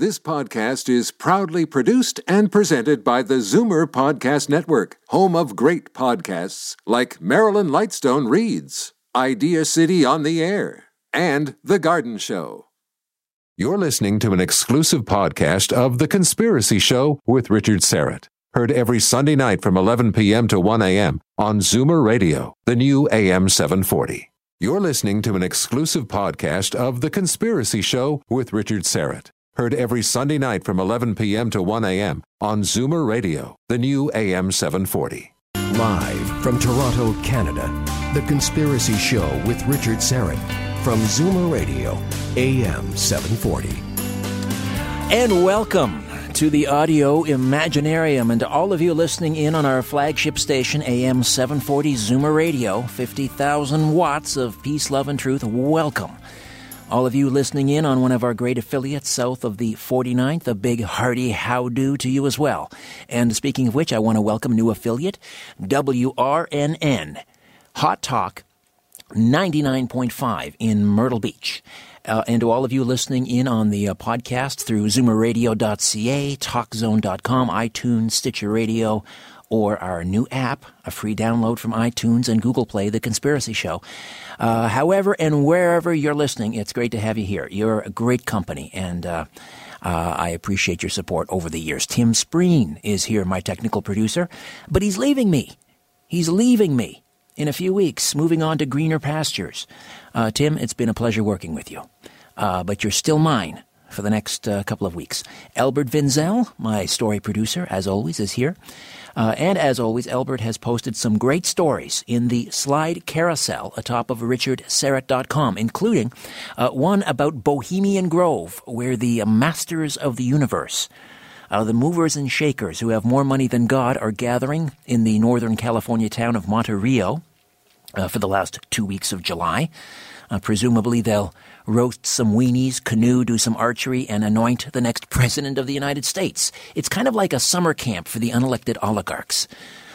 This podcast is proudly produced and presented by the Zoomer Podcast Network, home of great podcasts like Marilyn Lightstone Reads, Idea City on the Air, and The Garden Show. You're listening to an exclusive podcast of The Conspiracy Show with Richard Syrett. Heard every Sunday night from 11 p.m. to 1 a.m. on Zoomer Radio, the new AM 740. You're listening to an exclusive podcast of The Conspiracy Show with Richard Syrett. Heard every Sunday night from 11 p.m. to 1 a.m. on Zoomer Radio, the new AM 740. Live from Toronto, Canada, The Conspiracy Show with Richard Syrett from Zoomer Radio, AM 740. And welcome to the Audio Imaginarium, and to all of you listening in on our flagship station, AM 740 Zoomer Radio, 50,000 watts of peace, love, and truth. Welcome. All of you listening in on one of our great affiliates south of the 49th, a big hearty how-do to you as well. And speaking of which, I want to welcome new affiliate, WRNN, Hot Talk 99.5 in Myrtle Beach. And to all of you listening in on the podcast through zoomerradio.ca, talkzone.com, iTunes, Stitcher Radio, or our new app, a free download from iTunes and Google Play, The Conspiracy Show. However and wherever you're listening, it's great to have you here. You're a great company, and I appreciate your support over the years. Tim Spreen is here, my technical producer, but he's leaving me. He's leaving me in a few weeks, moving on to greener pastures. Tim, it's been a pleasure working with you, but you're still mine for the next couple of weeks. Albert Vinzel, my story producer, as always, is here. And as always, Albert has posted some great stories in the slide carousel atop of richardsyrett.com, including one about Bohemian Grove, where the masters of the universe, the movers and shakers who have more money than God, are gathering in the Northern California town of Monterey for the last 2 weeks of July. Presumably they'll roast some weenies, canoe, do some archery, and anoint the next president of the United States. It's kind of like a summer camp for the unelected oligarchs,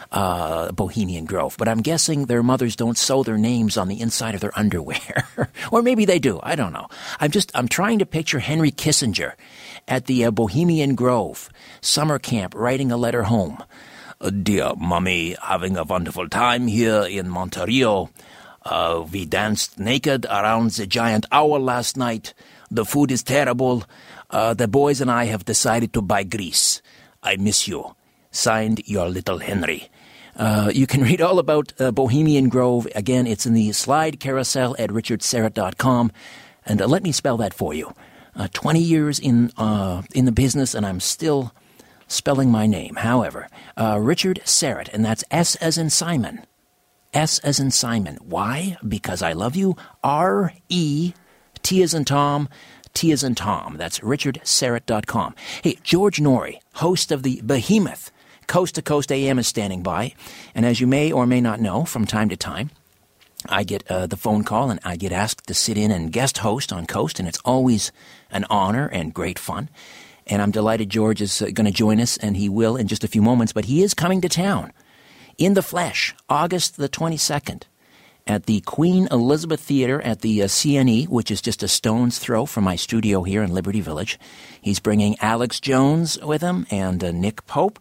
Bohemian Grove. But I'm guessing their mothers don't sew their names on the inside of their underwear. Or maybe they do. I don't know. I'm trying to picture Henry Kissinger at the Bohemian Grove summer camp writing a letter home. Dear Mommy, having a wonderful time here in Monterey. We danced naked around the giant owl last night. The food is terrible. The boys and I have decided to buy Greece. I miss you. Signed, your little Henry. You can read all about Bohemian Grove. Again, it's in the slide carousel at richardsyrett.com. And let me spell that for you. 20 years in the business, and I'm still spelling my name. However, Richard Syrett, and that's S as in Simon. S as in Simon. Why? Because I love you. R-E, T as in Tom, T as in Tom. That's richardsyrett.com. Hey, George Noory, host of the behemoth Coast to Coast AM, is standing by. And as you may or may not know, from time to time, I get the phone call and I get asked to sit in and guest host on Coast, and it's always an honor and great fun. And I'm delighted George is going to join us, and he will in just a few moments, but he is coming to town. In the flesh, August the 22nd, at the Queen Elizabeth Theatre at the CNE, which is just a stone's throw from my studio here in Liberty Village. He's bringing Alex Jones with him and Nick Pope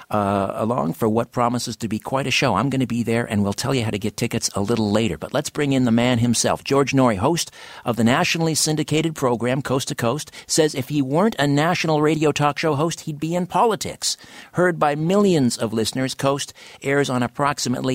along for what promises to be quite a show. I'm going to be there, and we'll tell you how to get tickets a little later. But let's bring in the man himself. George Noory, host of the nationally syndicated program Coast to Coast, says if he weren't a national radio talk show host, he'd be in politics. Heard by millions of listeners, Coast airs on approximately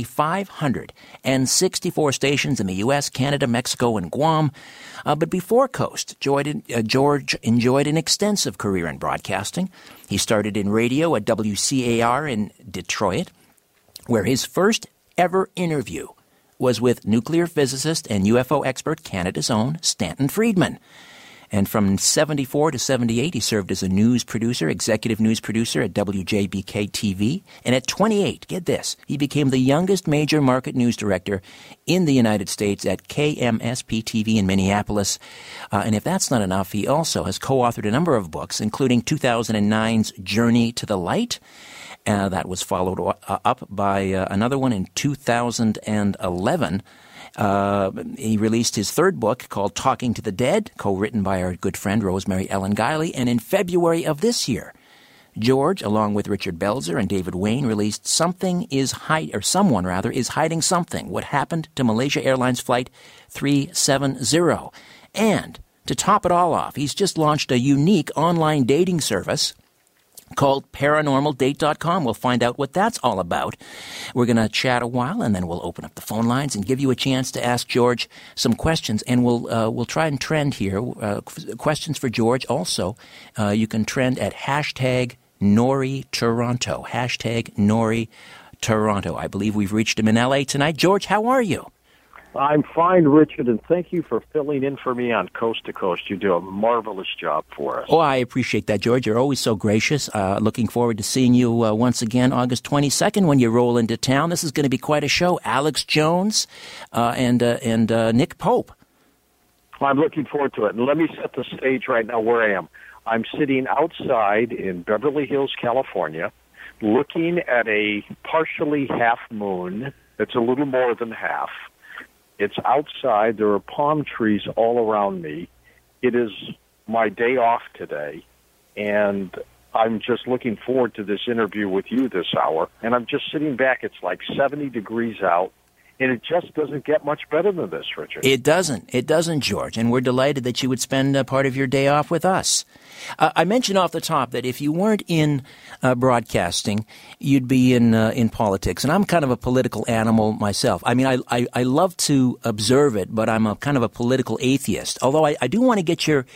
564 stations in the U.S., Canada, Mexico, and Guam. But before Coast, George enjoyed an extensive career in broadcasting. He started in radio at WCAR in Detroit, where his first ever interview was with nuclear physicist and UFO expert, Canada's own Stanton Friedman. And from 74 to 78, he served as a news producer, executive news producer at WJBK-TV. And at 28, get this, he became the youngest major market news director in the United States at KMSP-TV in Minneapolis. And if that's not enough, he also has co-authored a number of books, including 2009's Journey to the Light. That was followed up by another one in 2011. He released his third book called Talking to the Dead, co-written by our good friend Rosemary Ellen Guiley. And in February of this year, George, along with Richard Belzer and David Wayne, released Someone is Hiding Something, What Happened to Malaysia Airlines Flight 370. And to top it all off, he's just launched a unique online dating service called ParanormalDate.com. We'll find out what that's all about. We're going to chat a while, and then we'll open up the phone lines and give you a chance to ask George some questions. And we'll try and trend here. Questions for George. Also, you can trend at hashtag Nori Toronto. Hashtag Nori Toronto. I believe we've reached him in L.A. tonight. George, how are you? I'm fine, Richard, and thank you for filling in for me on Coast to Coast. You do a marvelous job for us. Oh, I appreciate that, George. You're always so gracious. Looking forward to seeing you once again August 22nd when you roll into town. This is going to be quite a show. Alex Jones and Nick Pope. I'm looking forward to it. And let me set the stage right now where I am. I'm sitting outside in Beverly Hills, California, looking at a partially half moon. It's a little more than half. It's outside. There are palm trees all around me. It is my day off today, and I'm just looking forward to this interview with you this hour. And I'm just sitting back. It's like 70 degrees out, and it just doesn't get much better than this, Richard. It doesn't. It doesn't, George. And we're delighted that you would spend part of your day off with us. I mentioned off the top that if you weren't in broadcasting, you'd be in politics. And I'm kind of a political animal myself. I mean, I love to observe it, but I'm a kind of a political atheist. Although I do want to get your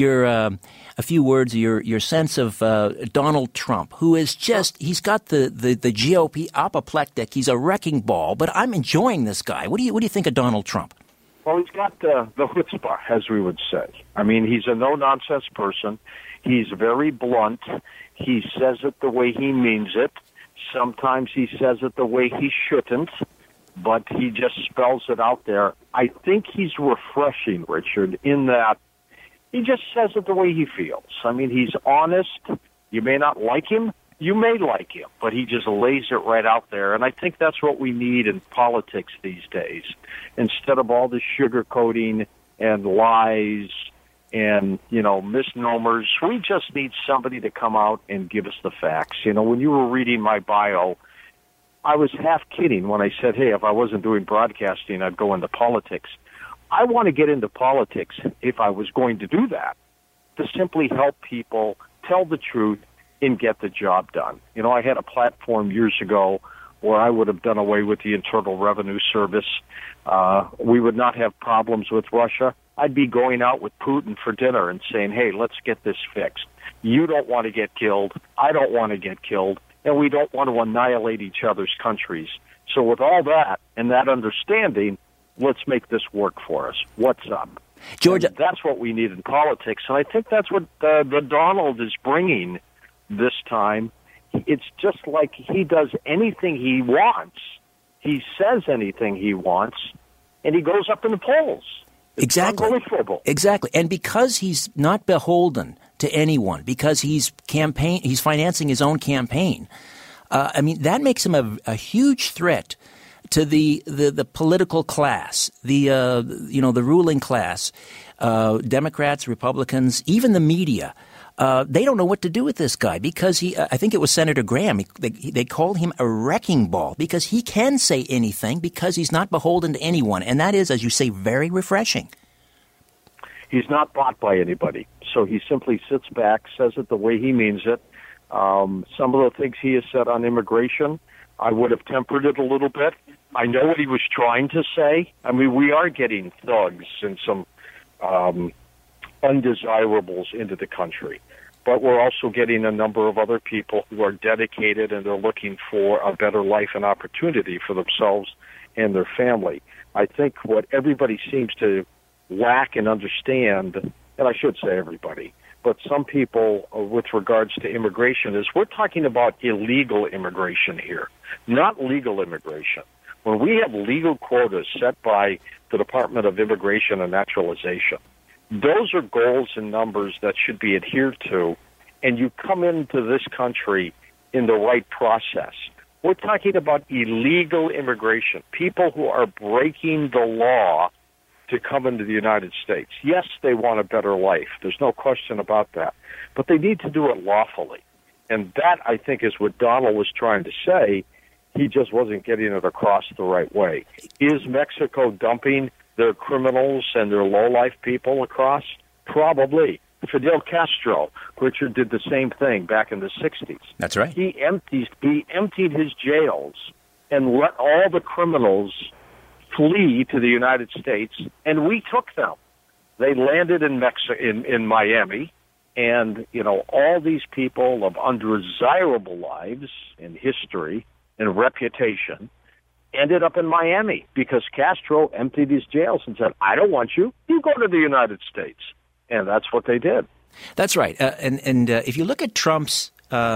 a few words, your sense of Donald Trump, who is just, he's got the GOP apoplectic. He's a wrecking ball, but I'm enjoying this guy. What do you think of Donald Trump? Well, he's got the chutzpah, as we would say. I mean, he's a no-nonsense person. He's very blunt. He says it the way he means it. Sometimes he says it the way he shouldn't, but he just spells it out there. I think he's refreshing, Richard, in that he just says it the way he feels. I mean, he's honest. You may not like him. You may like him, but he just lays it right out there. And I think that's what we need in politics these days. Instead of all this sugarcoating and lies and, misnomers, we just need somebody to come out and give us the facts. When you were reading my bio, I was half kidding when I said, hey, if I wasn't doing broadcasting, I'd go into politics. I want to get into politics, if I was going to do that, to simply help people tell the truth and get the job done. I had a platform years ago where I would have done away with the Internal Revenue Service. We would not have problems with Russia. I'd be going out with Putin for dinner and saying, hey, let's get this fixed. You don't want to get killed. I don't want to get killed. And we don't want to annihilate each other's countries. So with all that and that understanding, let's make this work for us. What's up? George, that's what we need in politics. And I think that's what the Donald is bringing this time. It's just like he does anything he wants. He says anything he wants, and he goes up in the polls. It's exactly. Unbelievable. Exactly. And because he's not beholden to anyone, because he's financing his own campaign, that makes him a huge threat to the political class, the ruling class, Democrats, Republicans, even the media. They don't know what to do with this guy because I think it was Senator Graham. They call him a wrecking ball because he can say anything because he's not beholden to anyone. And that is, as you say, very refreshing. He's not bought by anybody. So he simply sits back, says it the way he means it. Some of the things he has said on immigration, I would have tempered it a little bit. I know what he was trying to say. I mean, we are getting thugs and some undesirables into the country. But we're also getting a number of other people who are dedicated and they're looking for a better life and opportunity for themselves and their family. I think what everybody seems to lack and understand, and I should say everybody, but some people with regards to immigration is we're talking about illegal immigration here, not legal immigration. When we have legal quotas set by the Department of Immigration and Naturalization, those are goals and numbers that should be adhered to, and you come into this country in the right process. We're talking about illegal immigration, people who are breaking the law to come into the United States. Yes, they want a better life. There's no question about that. But they need to do it lawfully. And that, I think, is what Donald was trying to say. He just wasn't getting it across the right way. Is Mexico dumping their criminals and their low-life people across? Probably. Fidel Castro, Richard, did the same thing back in the 60s. That's right. He emptied his jails and let all the criminals flee to the United States, and we took them. They landed in Miami, and, all these people of undesirable lives and history and reputation ended up in Miami because Castro emptied his jails and said, I don't want you. You go to the United States. And that's what they did. That's right. And if you look at Trump's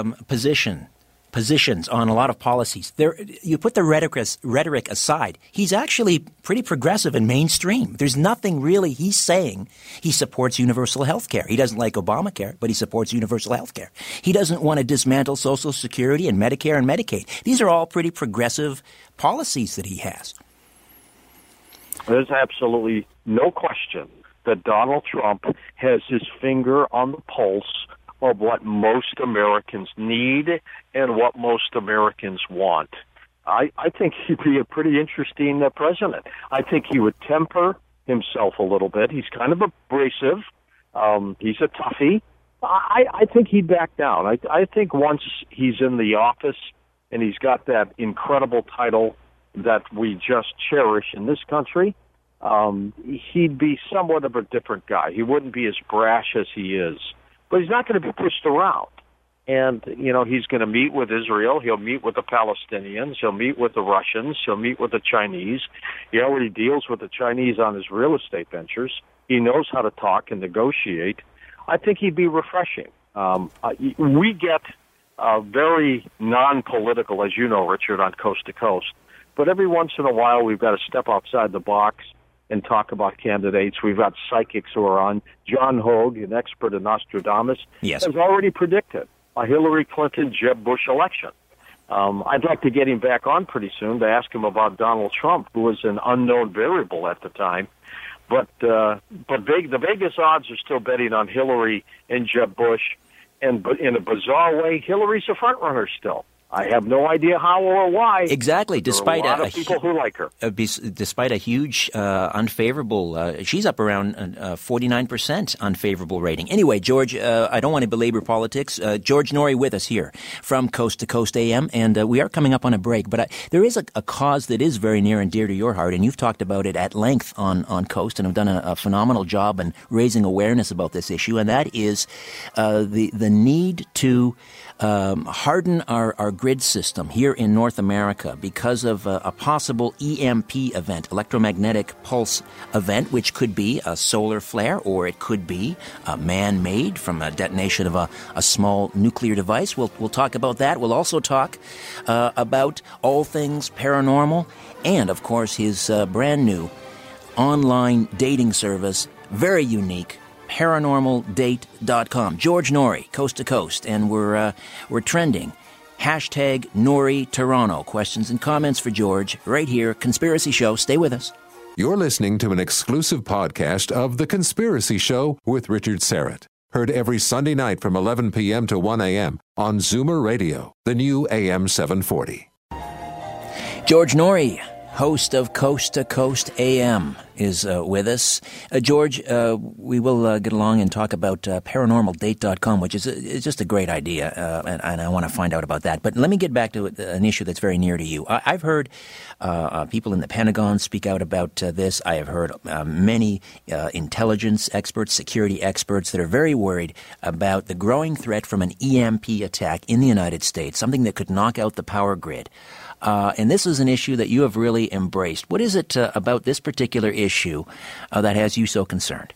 positions on a lot of policies, you put the rhetoric aside, he's actually pretty progressive and mainstream. There's nothing really he's saying. He supports universal health care. He doesn't like Obamacare, but he supports universal health care. He doesn't want to dismantle Social Security and Medicare and Medicaid. These are all pretty progressive policies that he has. There's absolutely no question that Donald Trump has his finger on the pulse of what most Americans need and what most Americans want. I think he'd be a pretty interesting president. I think he would temper himself a little bit. He's kind of abrasive. He's a toughie. I think he'd back down. I think once he's in the office and he's got that incredible title that we just cherish in this country, he'd be somewhat of a different guy. He wouldn't be as brash as he is. But he's not going to be pushed around. And, he's going to meet with Israel. He'll meet with the Palestinians. He'll meet with the Russians. He'll meet with the Chinese. He already deals with the Chinese on his real estate ventures. He knows how to talk and negotiate. I think he'd be refreshing. We get very non-political, as you know, Richard, on Coast to Coast. But every once in a while, we've got to step outside the box and talk about candidates. We've got psychics who are on. John Hogue, an expert in Nostradamus, yes, has already predicted a Hillary Clinton-Jeb Bush election. I'd like to get him back on pretty soon to ask him about Donald Trump, who was an unknown variable at the time. But the Vegas odds are still betting on Hillary and Jeb Bush, and in a bizarre way, Hillary's a front runner still. I have no idea how or why. Exactly. Despite there are a lot of people who like her. Despite a huge unfavorable, she's up around 49% unfavorable rating. Anyway, George, I don't want to belabor politics. George Noory with us here from Coast to Coast AM, and we are coming up on a break. But there is a cause that is very near and dear to your heart, and you've talked about it at length on Coast, and have done a phenomenal job in raising awareness about this issue, and that is the need to harden our grid system here in North America because of a possible EMP event, electromagnetic pulse event, which could be a solar flare or it could be man-made from a detonation of a small nuclear device. We'll talk about that. We'll also talk about all things paranormal and, of course, his brand new online dating service, very unique, paranormaldate.com. George Noory, Coast to Coast, and we're trending. Hashtag Noory Toronto. Questions and comments for George right here. Conspiracy Show. Stay with us. You're listening to an exclusive podcast of The Conspiracy Show with Richard Syrett. Heard every Sunday night from 11 p.m. to 1 a.m. on Zoomer Radio, the new AM 740. George Noory, host of Coast to Coast AM, is with us. George, we will get along and talk about paranormaldate.com, which is just a great idea, and I want to find out about that. But let me get back to an issue that's very near to you. I've heard people in the Pentagon speak out about this. I have heard many intelligence experts, security experts that are very worried about the growing threat from an EMP attack in the United States, something that could knock out the power grid. And this is an issue that you have really embraced. What is it about this particular issue that has you so concerned?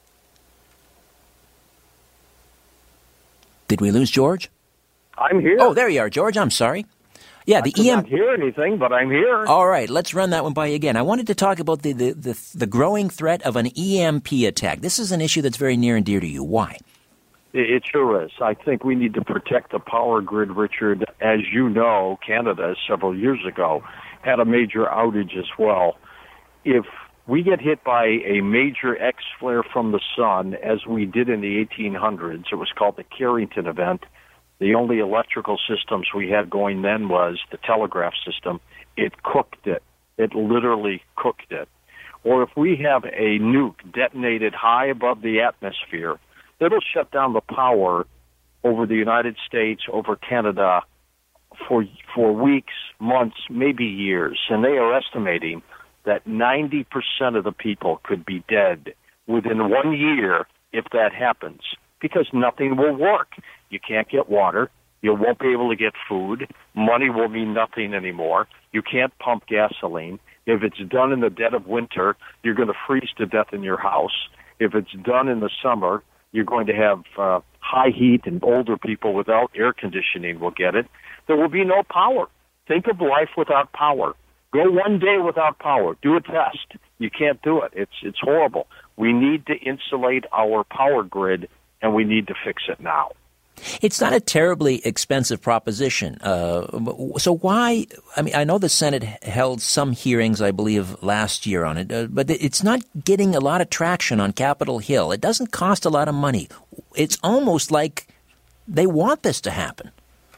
Did we lose George? I'm here. Oh, there you are, George. I'm sorry. Yeah, I can't hear anything, but I'm here. All right, let's run that one by you again. I wanted to talk about the growing threat of an EMP attack. This is an issue that's very near and dear to you. Why? It sure is. I think we need to protect the power grid, Richard. As you know, Canada, several years ago, had a major outage as well. If we get hit by a major X flare from the sun, as we did in the 1800s, it was called the Carrington event. The only electrical systems we had going then was the telegraph system. It cooked it. It literally cooked it. Or if we have a nuke detonated high above the atmosphere, it'll shut down the power over the United States, over Canada, for weeks, months, maybe years. And they are estimating that 90% of the people could be dead within 1 year if that happens, because nothing will work. You can't get water. You won't be able to get food. Money will mean nothing anymore. You can't pump gasoline. If it's done in the dead of winter, you're going to freeze to death in your house. If it's done in the summer, you're going to have high heat, and older people without air conditioning will get it. There will be no power. Think of life without power. Go 1 day without power. Do a test. You can't do it. It's horrible. We need to insulate our power grid, and we need to fix it now. It's not a terribly expensive proposition. So why? I mean, I know the Senate held some hearings, I believe, last year on it, but it's not getting a lot of traction on Capitol Hill. It doesn't cost a lot of money. It's almost like they want this to happen.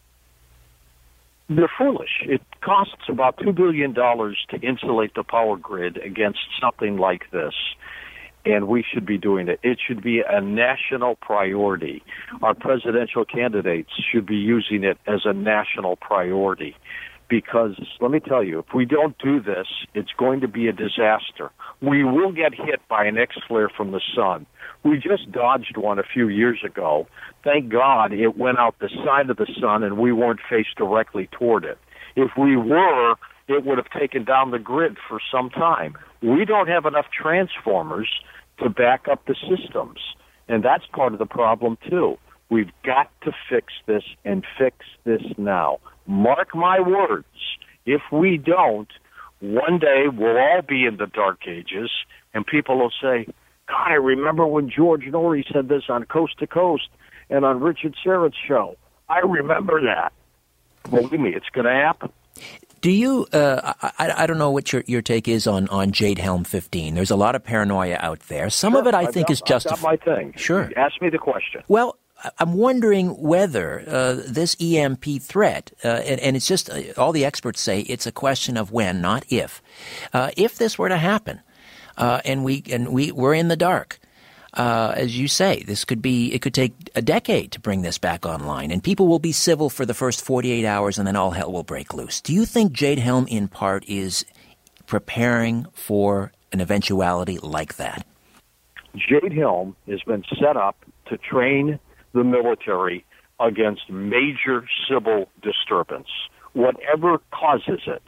They're foolish. It costs about $2 billion to insulate the power grid against something like this. And we should be doing it. It should be a national priority. Our presidential candidates should be using it as a national priority. Because, let me tell you, if we don't do this, it's going to be a disaster. We will get hit by an X flare from the sun. We just dodged one a few years ago. Thank God it went out the side of the sun and we weren't faced directly toward it. If we were, it would have taken down the grid for some time. We don't have enough transformers to back up the systems. And that's part of the problem, too. We've got to fix this and fix this now. Mark my words. If we don't, one day we'll all be in the dark ages, and people will say, God, I remember when George Norrie said this on Coast to Coast and on Richard Syrett's show. I remember that. Believe me, it's going to happen. Do you, I don't know what your take is on Jade Helm 15. There's a lot of paranoia out there. Some of it I think is justified. I've got my thing. Sure. Ask me the question. Well, I'm wondering whether this EMP threat, and it's just, all the experts say it's a question of when, not if. If this were to happen, and we're in the dark, as you say, it could take a decade to bring this back online, and people will be civil for the first 48 hours, and then all hell will break loose. Do you think Jade Helm, in part, is preparing for an eventuality like that? Jade Helm has been set up to train the military against major civil disturbance, whatever causes it.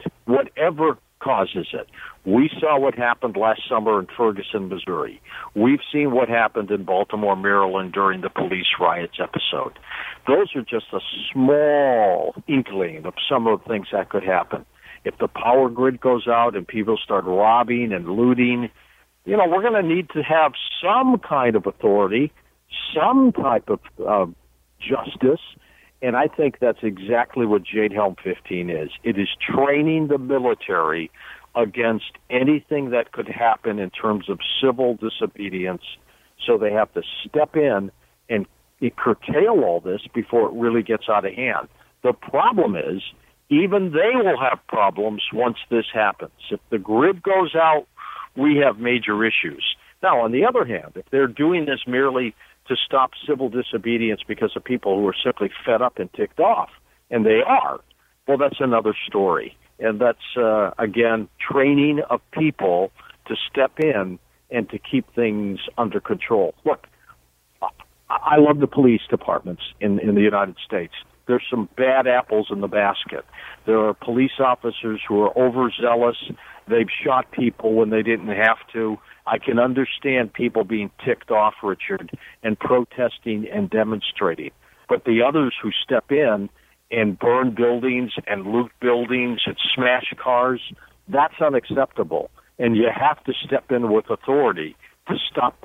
We saw what happened last summer in Ferguson, Missouri. We've seen what happened in Baltimore, Maryland during the police riots episode. Those are just a small inkling of some of the things that could happen. If the power grid goes out and people start robbing and looting, we're going to need to have some kind of authority, some type of justice, and I think that's exactly what Jade Helm 15 is. It is training the military against anything that could happen in terms of civil disobedience, so they have to step in and curtail all this before it really gets out of hand. The problem is, even they will have problems once this happens. If the grid goes out, we have major issues. Now, on the other hand, if they're doing this merely to stop civil disobedience because of people who are simply fed up and ticked off, and they are, well, that's another story. And that's, again, training of people to step in and to keep things under control. Look, I love the police departments in the United States. There's some bad apples in the basket. There are police officers who are overzealous. They've shot people when they didn't have to. I can understand people being ticked off, Richard, and protesting and demonstrating. But the others who step in and burn buildings and loot buildings and smash cars, that's unacceptable. And you have to step in with authority to stop that.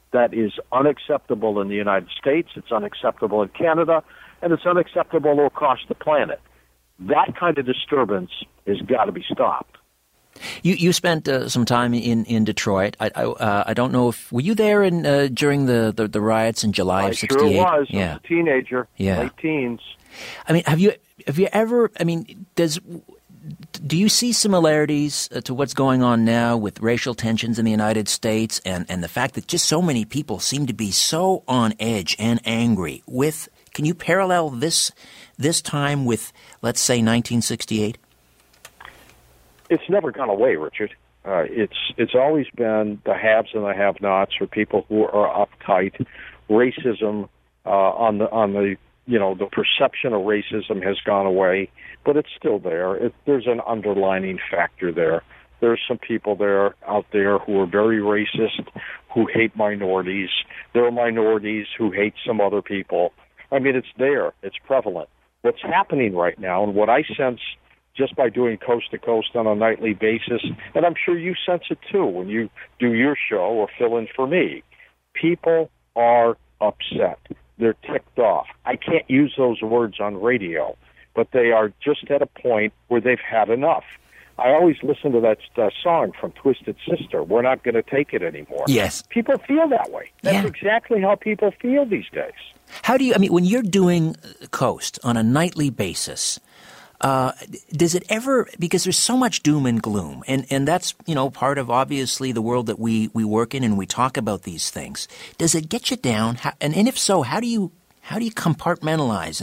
That is unacceptable in the United States, it's unacceptable in Canada, and it's unacceptable across the planet. That kind of disturbance has got to be stopped. You spent some time in Detroit. I don't know if were you there during the riots in July of '68? I sure was. Yeah. I was a teenager, late teens. I mean, have you ever? I mean, do you see similarities to what's going on now with racial tensions in the United States and the fact that just so many people seem to be so on edge and angry with? Can you parallel this time with, let's say, 1968? It's never gone away, Richard. It's always been the haves and the have-nots, or people who are uptight. Racism on the the perception of racism has gone away, but it's still there. There's an underlining factor there. There's some people out there who are very racist, who hate minorities. There are minorities who hate some other people. I mean, it's there. It's prevalent. What's happening right now, and what I sense just by doing Coast to Coast on a nightly basis, and I'm sure you sense it too when you do your show or fill in for me, people are upset. They're ticked off. I can't use those words on radio, but they are just at a point where they've had enough. I always listen to that song from Twisted Sister, We're Not Going to Take It Anymore. Yes. People feel that way. That's exactly how people feel these days. How do you, when you're doing Coast on a nightly basis, does it ever, because there's so much doom and gloom, and that's, part of obviously the world that we work in and we talk about these things. Does it get you down? And if so, how do you compartmentalize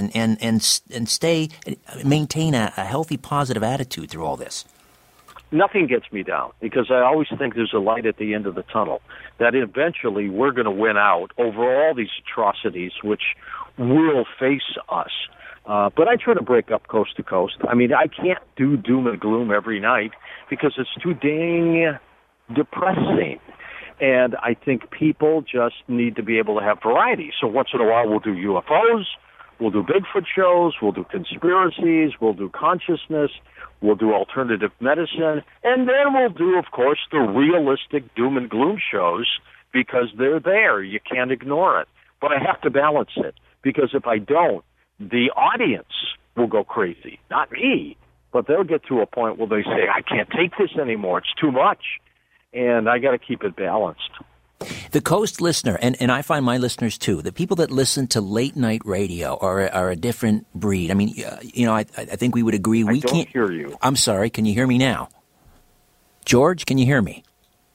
and maintain a healthy, positive attitude through all this? Nothing gets me down, because I always think there's a light at the end of the tunnel, that eventually we're going to win out over all these atrocities which will face us. But I try to break up Coast to Coast. I mean, I can't do doom and gloom every night because it's too dang depressing. And I think people just need to be able to have variety. So once in a while we'll do UFOs, we'll do Bigfoot shows, we'll do conspiracies, we'll do consciousness, we'll do alternative medicine, and then we'll do, of course, the realistic doom and gloom shows because they're there. You can't ignore it. But I have to balance it, because if I don't, the audience will go crazy. Not me, but they'll get to a point where they say, I can't take this anymore. It's too much. And I got to keep it balanced. The Coast listener, and I find my listeners too, the people that listen to late night radio are a different breed. I mean, I think we would agree. I don't hear you. I'm sorry. Can you hear me now? George, can you hear me?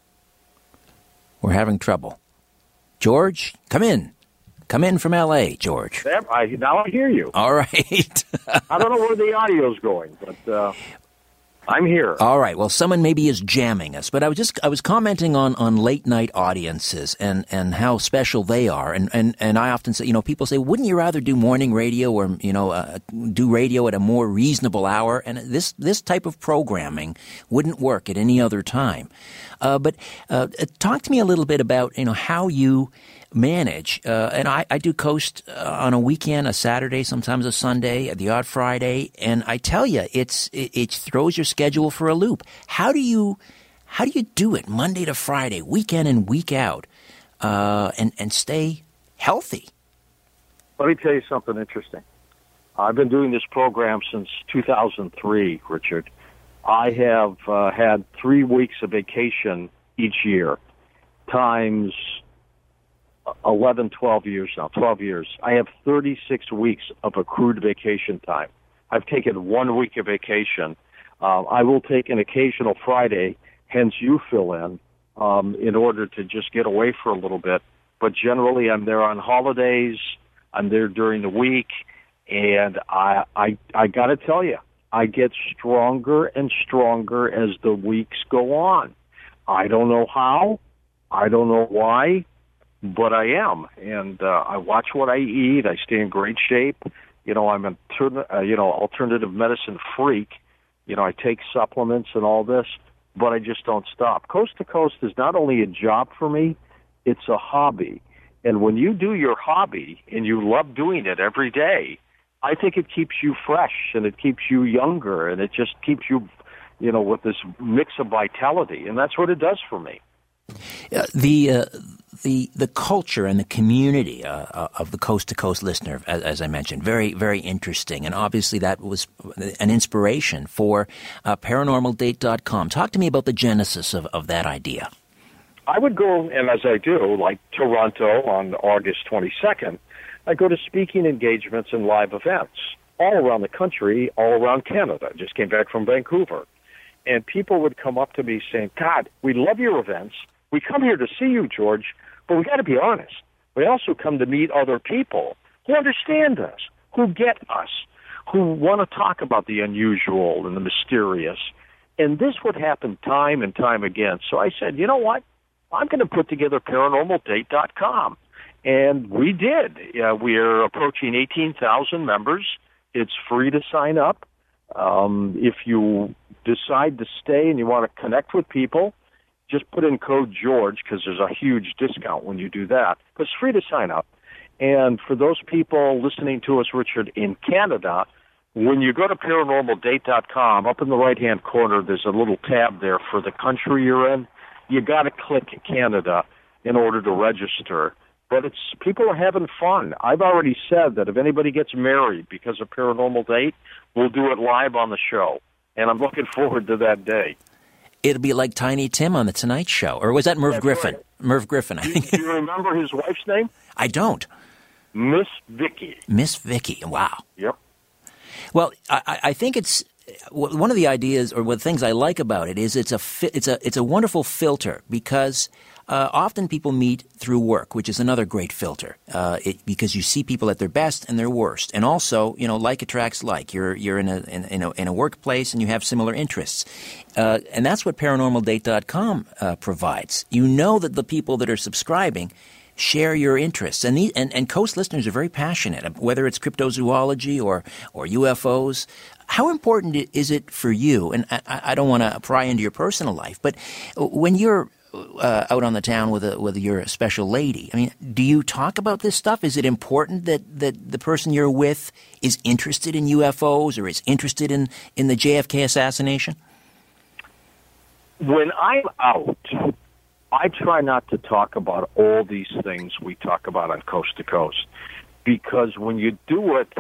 We're having trouble. George, come in. Come in from L.A., George. Now I hear you. All right. I don't know where the audio's going, but I'm here. All right. Well, someone maybe is jamming us, but I was commenting on late night audiences and how special they are, and I often say, people say, wouldn't you rather do morning radio or do radio at a more reasonable hour? And this type of programming wouldn't work at any other time. But talk to me a little bit about how you manage, and I do Coast on a weekend, a Saturday, sometimes a Sunday, the odd Friday, and I tell you, it throws your schedule for a loop. How do you do it Monday to Friday, weekend and week out, and stay healthy? Let me tell you something interesting. I've been doing this program since 2003, Richard. I have had 3 weeks of vacation each year, times 11, 12 years now, 12 years. I have 36 weeks of accrued vacation time. I've taken 1 week of vacation. I will take an occasional Friday, hence you fill in order to just get away for a little bit. But generally I'm there on holidays, I'm there during the week, and I got to tell you, I get stronger and stronger as the weeks go on. I don't know how, I don't know why, but I am, and I watch what I eat. I stay in great shape. I'm an alternative medicine freak. I take supplements and all this, but I just don't stop. Coast to Coast is not only a job for me, it's a hobby. And when you do your hobby and you love doing it every day, I think it keeps you fresh and it keeps you younger and it just keeps you, with this mix of vitality. And that's what it does for me. The culture and the community of the Coast to Coast listener, as I mentioned, very, very interesting. And obviously that was an inspiration for ParanormalDate.com. Talk to me about the genesis of that idea. I would go, and as I do, like Toronto on August 22nd, I go to speaking engagements and live events all around the country, all around Canada. Just came back from Vancouver. And people would come up to me saying, God, we love your events. We come here to see you, George, but we got to be honest. We also come to meet other people who understand us, who get us, who want to talk about the unusual and the mysterious. And this would happen time and time again. So I said, you know what? I'm going to put together ParanormalDate.com. And we did. We're approaching 18,000 members. It's free to sign up. If you decide to stay and you want to connect with people, just put in code George, because there's a huge discount when you do that. But it's free to sign up. And for those people listening to us, Richard, in Canada, when you go to ParanormalDate.com, up in the right-hand corner, there's a little tab there for the country you're in. You got to click Canada in order to register. But people are having fun. I've already said that if anybody gets married because of Paranormal Date, we'll do it live on the show. And I'm looking forward to that day. It'll be like Tiny Tim on The Tonight Show. Or was that Merv Griffin? Right. Merv Griffin, I think. Do you remember his wife's name? I don't. Miss Vicky. Miss Vicky. Wow. Yep. Well, I think it's one of the ideas, or one of the things I like about it is it's a wonderful filter, because often people meet through work, which is another great filter, because you see people at their best and their worst, and also, like attracts like. You're in a workplace and you have similar interests, and that's what ParanormalDate.com provides. You know that the people that are subscribing share your interests, and Coast listeners are very passionate, whether it's cryptozoology or UFOs. How important is it for you? And I don't want to pry into your personal life, but when you're out on the town with your special lady, I mean, do you talk about this stuff? Is it important that the person you're with is interested in UFOs or is interested in the JFK assassination? When I'm out, I try not to talk about all these things we talk about on Coast to Coast, because when you do it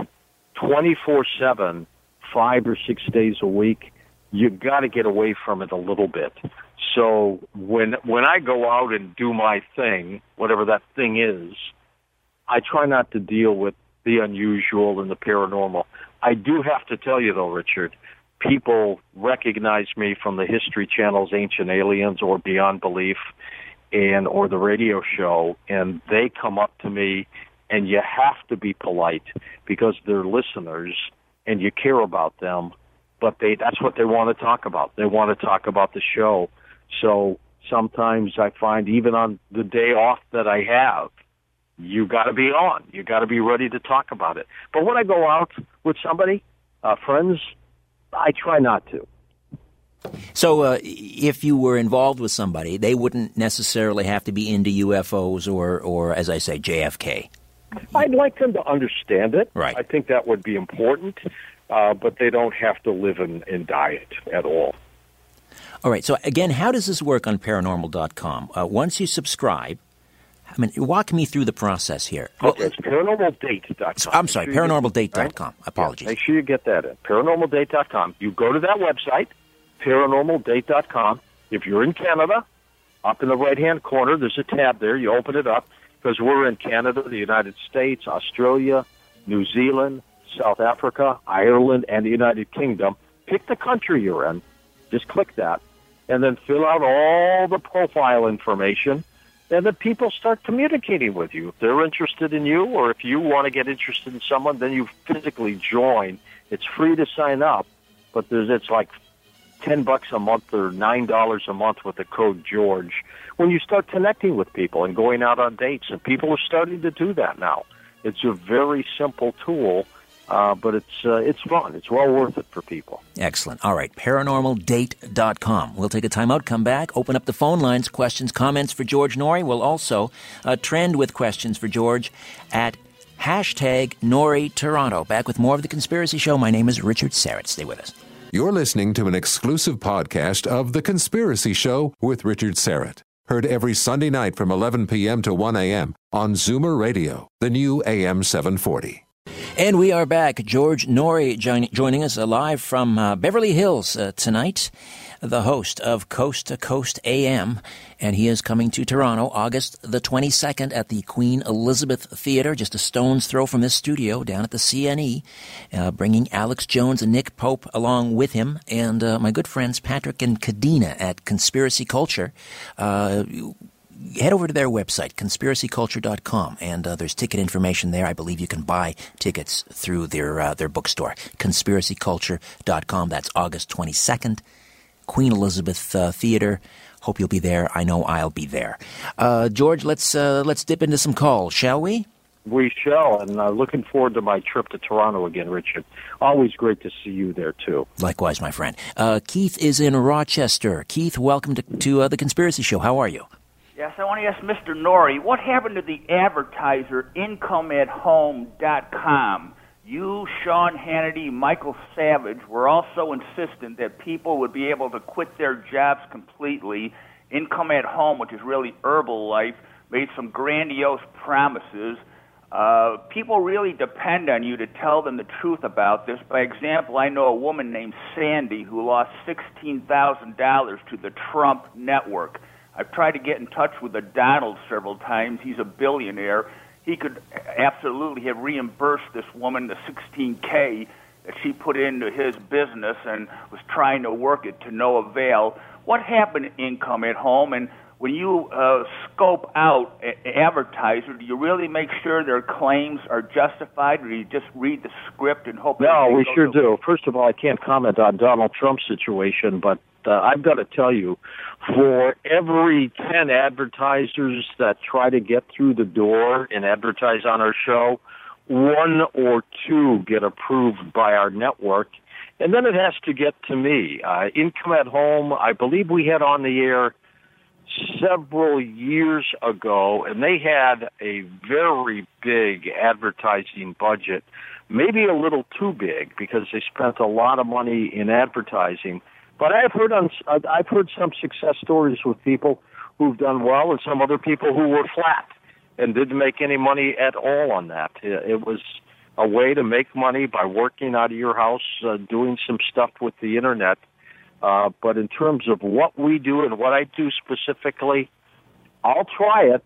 24/7, 5 or 6 days a week, you got to get away from it a little bit. So when I go out and do my thing, whatever that thing is, I try not to deal with the unusual and the paranormal. I do have to tell you, though, Richard, people recognize me from the History Channel's Ancient Aliens or Beyond Belief or the radio show, and they come up to me, and you have to be polite because they're listeners and you care about them, but that's what they want to talk about. They want to talk about the show. So sometimes I find even on the day off that I have, you got to be on. You got to be ready to talk about it. But when I go out with somebody, friends, I try not to. So if you were involved with somebody, they wouldn't necessarily have to be into UFOs or as I say, JFK. I'd like them to understand it. Right. I think that would be important, but they don't have to live and die it at all. All right. So, again, how does this work on Paranormal.com? Once you subscribe, I mean, walk me through the process here. Okay, it's ParanormalDate.com. I'm sorry, ParanormalDate.com. Right? Apologies. Yeah, make sure you get that in. ParanormalDate.com. You go to that website, ParanormalDate.com. If you're in Canada, up in the right-hand corner, there's a tab there. You open it up, because we're in Canada, the United States, Australia, New Zealand, South Africa, Ireland, and the United Kingdom. Pick the country you're in. Just click that, and then fill out all the profile information, and then people start communicating with you. If they're interested in you, or if you want to get interested in someone, then you physically join. It's free to sign up, but it's like $10 a month or $9 a month with the code George. When you start connecting with people and going out on dates, and people are starting to do that now. It's a very simple tool. But it's fun. It's well worth it for people. Excellent. All right. ParanormalDate.com. We'll take a time out, come back, open up the phone lines, questions, comments for George Noory. We'll also trend with questions for George at #NooryToronto. Back with more of The Conspiracy Show. My name is Richard Syrett. Stay with us. You're listening to an exclusive podcast of The Conspiracy Show with Richard Syrett. Heard every Sunday night from 11 p.m. to 1 a.m. on Zoomer Radio, the new AM 740. And we are back. George Noory joining us live from Beverly Hills tonight, the host of Coast to Coast AM. And he is coming to Toronto August the 22nd at the Queen Elizabeth Theatre, just a stone's throw from this studio down at the CNE, bringing Alex Jones and Nick Pope along with him, and my good friends Patrick and Kadena at Conspiracy Culture. Head over to their website, conspiracyculture.com, and there's ticket information there. I believe you can buy tickets through their bookstore, conspiracyculture.com. That's August 22nd, Queen Elizabeth Theatre. Hope you'll be there. I know I'll be there. George, let's dip into some calls, shall we? We shall, and looking forward to my trip to Toronto again, Richard. Always great to see you there, too. Likewise, my friend. Keith is in Rochester. Keith, welcome to the Conspiracy Show. How are you? Yes, I want to ask Mr. Noory, what happened to the advertiser IncomeAtHome.com? You, Sean Hannity, Michael Savage were also insistent that people would be able to quit their jobs completely. Income at Home, which is really Herbalife, made some grandiose promises. People really depend on you to tell them the truth about this. By example, I know a woman named Sandy who lost $16,000 to the Trump network. I've tried to get in touch with the Donald several times. He's a billionaire. He could absolutely have reimbursed this woman the $16K that she put into his business and was trying to work it to no avail. What happened to Income at Home? And when you scope out advertisers, do you really make sure their claims are justified, or do you just read the script and hope? No, we sure do. First of all, I can't comment on Donald Trump's situation, but I've got to tell you, for every 10 advertisers that try to get through the door and advertise on our show, 1 or 2 get approved by our network, and then it has to get to me. Income at Home, I believe we had on the air several years ago, and they had a very big advertising budget, maybe a little too big because they spent a lot of money in advertising. But I've heard some success stories with people who've done well and some other people who were flat and didn't make any money at all on that. It was a way to make money by working out of your house, doing some stuff with the Internet. But in terms of what we do and what I do specifically, I'll try it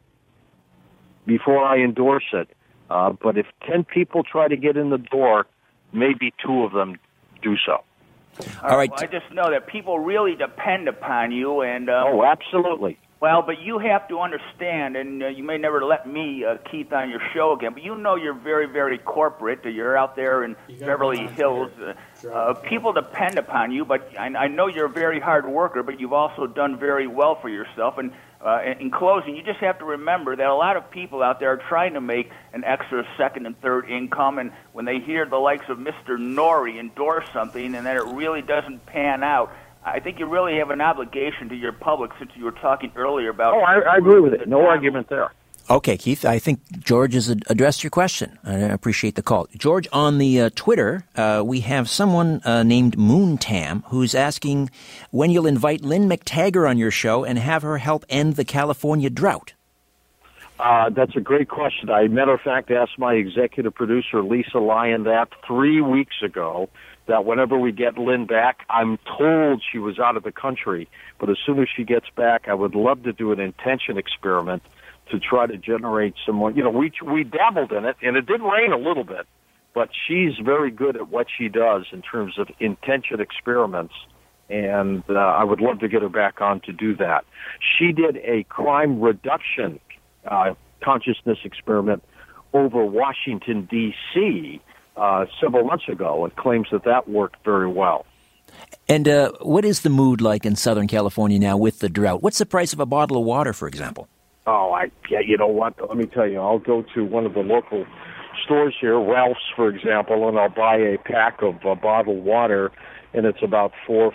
before I endorse it. But if 10 people try to get in the door, maybe 2 of them do so. All right. Well, I just know that people really depend upon you, and oh, absolutely. Well, but you have to understand, and you may never let me, Keith, on your show again, but you know you're very, very corporate. You're out there in Beverly Hills. People depend upon you, but I know you're a very hard worker, but you've also done very well for yourself. And in closing, you just have to remember that a lot of people out there are trying to make an extra second and third income, and when they hear the likes of Mr. Noory endorse something and then it really doesn't pan out, I think you really have an obligation to your public, since you were talking earlier about... Oh, I agree with it. No argument there. Okay, Keith, I think George has addressed your question. I appreciate the call. George, on the Twitter, we have someone named Moontam who's asking when you'll invite Lynn McTaggart on your show and have her help end the California drought. That's a great question. I, matter of fact, asked my executive producer, Lisa Lyon, that 3 weeks ago, that whenever we get Lynn back, I'm told she was out of the country, but as soon as she gets back, I would love to do an intention experiment to try to generate some more. You know, we dabbled in it, and it did rain a little bit, but she's very good at what she does in terms of intention experiments, and I would love to get her back on to do that. She did a crime reduction consciousness experiment over Washington, D.C., several months ago, and claims that worked very well. And what is the mood like in Southern California now with the drought? What's the price of a bottle of water, for example? Oh, you know what? Let me tell you, I'll go to one of the local stores here, Ralph's, for example, and I'll buy a pack of bottled water, and it's about $4 or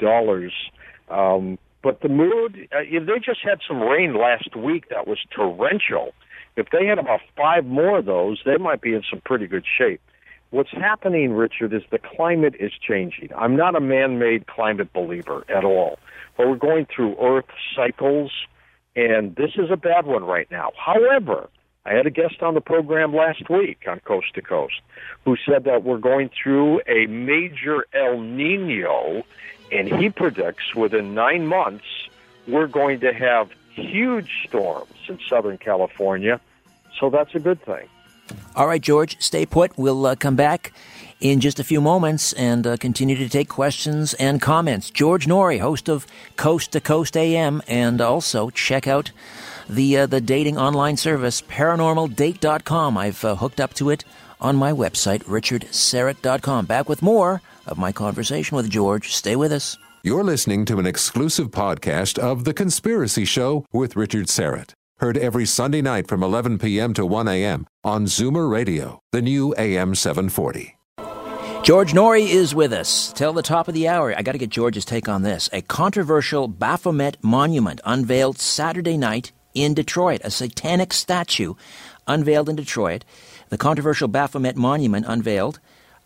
$5. But the mood, they just had some rain last week that was torrential. If they had about 5 more of those, they might be in some pretty good shape. What's happening, Richard, is the climate is changing. I'm not a man-made climate believer at all, but we're going through Earth cycles, And this is a bad one right now. However, I had a guest on the program last week on Coast to Coast who said that we're going through a major El Nino, and he predicts within 9 months we're going to have huge storms in Southern California. So that's a good thing. All right, George, stay put. We'll come back in just a few moments and continue to take questions and comments. George Noory, host of Coast to Coast AM, and also check out the dating online service, paranormaldate.com. I've hooked up to it on my website, richardsyrett.com. Back with more of my conversation with George. Stay with us. You're listening to an exclusive podcast of The Conspiracy Show with Richard Syrett. Heard every Sunday night from 11 p.m. to 1 a.m. on Zoomer Radio, the new AM 740. George Noory is with us. Till the top of the hour. I got to get George's take on this. A controversial Baphomet monument unveiled Saturday night in Detroit. A satanic statue unveiled in Detroit. The controversial Baphomet monument unveiled.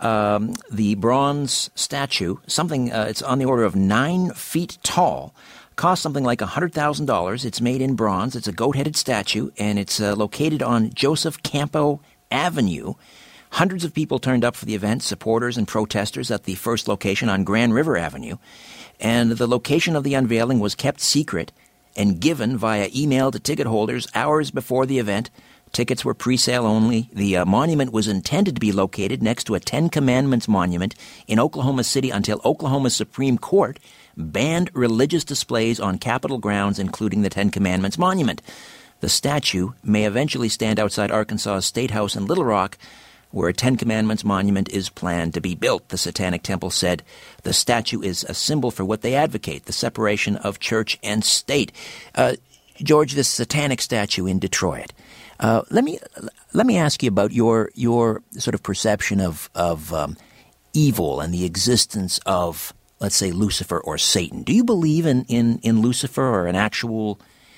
The bronze statue, it's on the order of 9 feet tall, cost something like $100,000. It's made in bronze. It's a goat-headed statue, and it's located on Joseph Campo Avenue. Hundreds of people turned up for the event, supporters and protesters at the first location on Grand River Avenue. And the location of the unveiling was kept secret and given via email to ticket holders hours before the event. Tickets were pre-sale only. The monument was intended to be located next to a Ten Commandments monument in Oklahoma City until Oklahoma's Supreme Court banned religious displays on Capitol grounds, including the Ten Commandments monument. The statue may eventually stand outside Arkansas's State House in Little Rock, where a Ten Commandments monument is planned to be built. The Satanic Temple said the statue is a symbol for what they advocate, the separation of church and state. George, this satanic statue in Detroit. Let me ask you about your sort of perception of evil and the existence of, let's say, Lucifer or Satan. Do you believe in Lucifer or an actual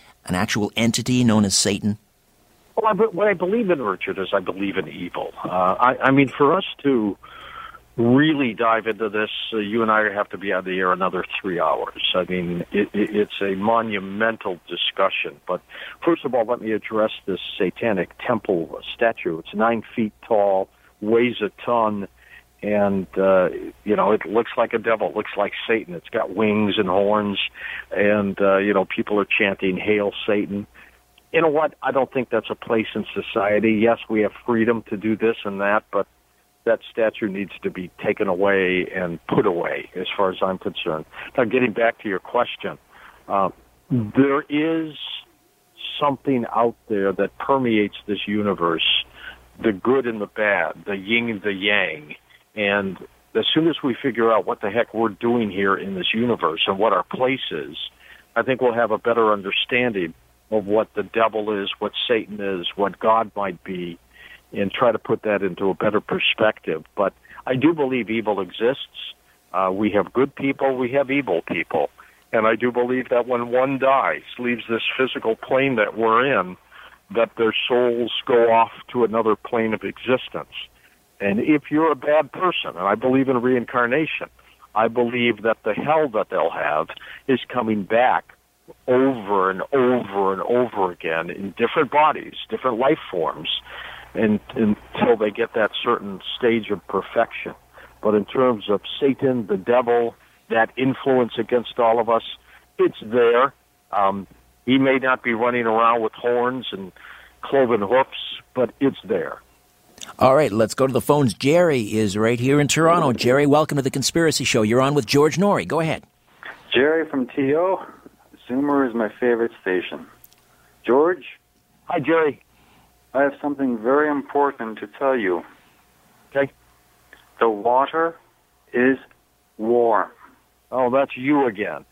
entity known as Satan? Well, what I believe in, Richard, is I believe in evil. I mean, for us to really dive into this, you and I have to be on the air another 3 hours. I mean, it's a monumental discussion. But first of all, let me address this satanic temple statue. It's 9 feet tall, weighs a ton, and, it looks like a devil. It looks like Satan. It's got wings and horns, and, people are chanting, "Hail Satan." You know what? I don't think that's a place in society. Yes, we have freedom to do this and that, but that statue needs to be taken away and put away, as far as I'm concerned. Now, getting back to your question, there is something out there that permeates this universe, the good and the bad, the yin and the yang. And as soon as we figure out what the heck we're doing here in this universe and what our place is, I think we'll have a better understanding of what the devil is, what Satan is, what God might be, and try to put that into a better perspective. But I do believe evil exists. We have good people, we have evil people. And I do believe that when one dies, leaves this physical plane that we're in, that their souls go off to another plane of existence. And if you're a bad person, and I believe in reincarnation, I believe that the hell that they'll have is coming back over and over and over again in different bodies, different life forms, until they get that certain stage of perfection. But in terms of Satan, the devil, that influence against all of us, it's there. He may not be running around with horns and cloven hoofs, but it's there. All right, let's go to the phones. Jerry is right here in Toronto. Jerry, welcome to The Conspiracy Show. You're on with George Noory. Go ahead. Jerry from TO. Zoomer is my favorite station. George? Hi, Jerry. I have something very important to tell you. Okay. The water is warm. Oh, that's you again.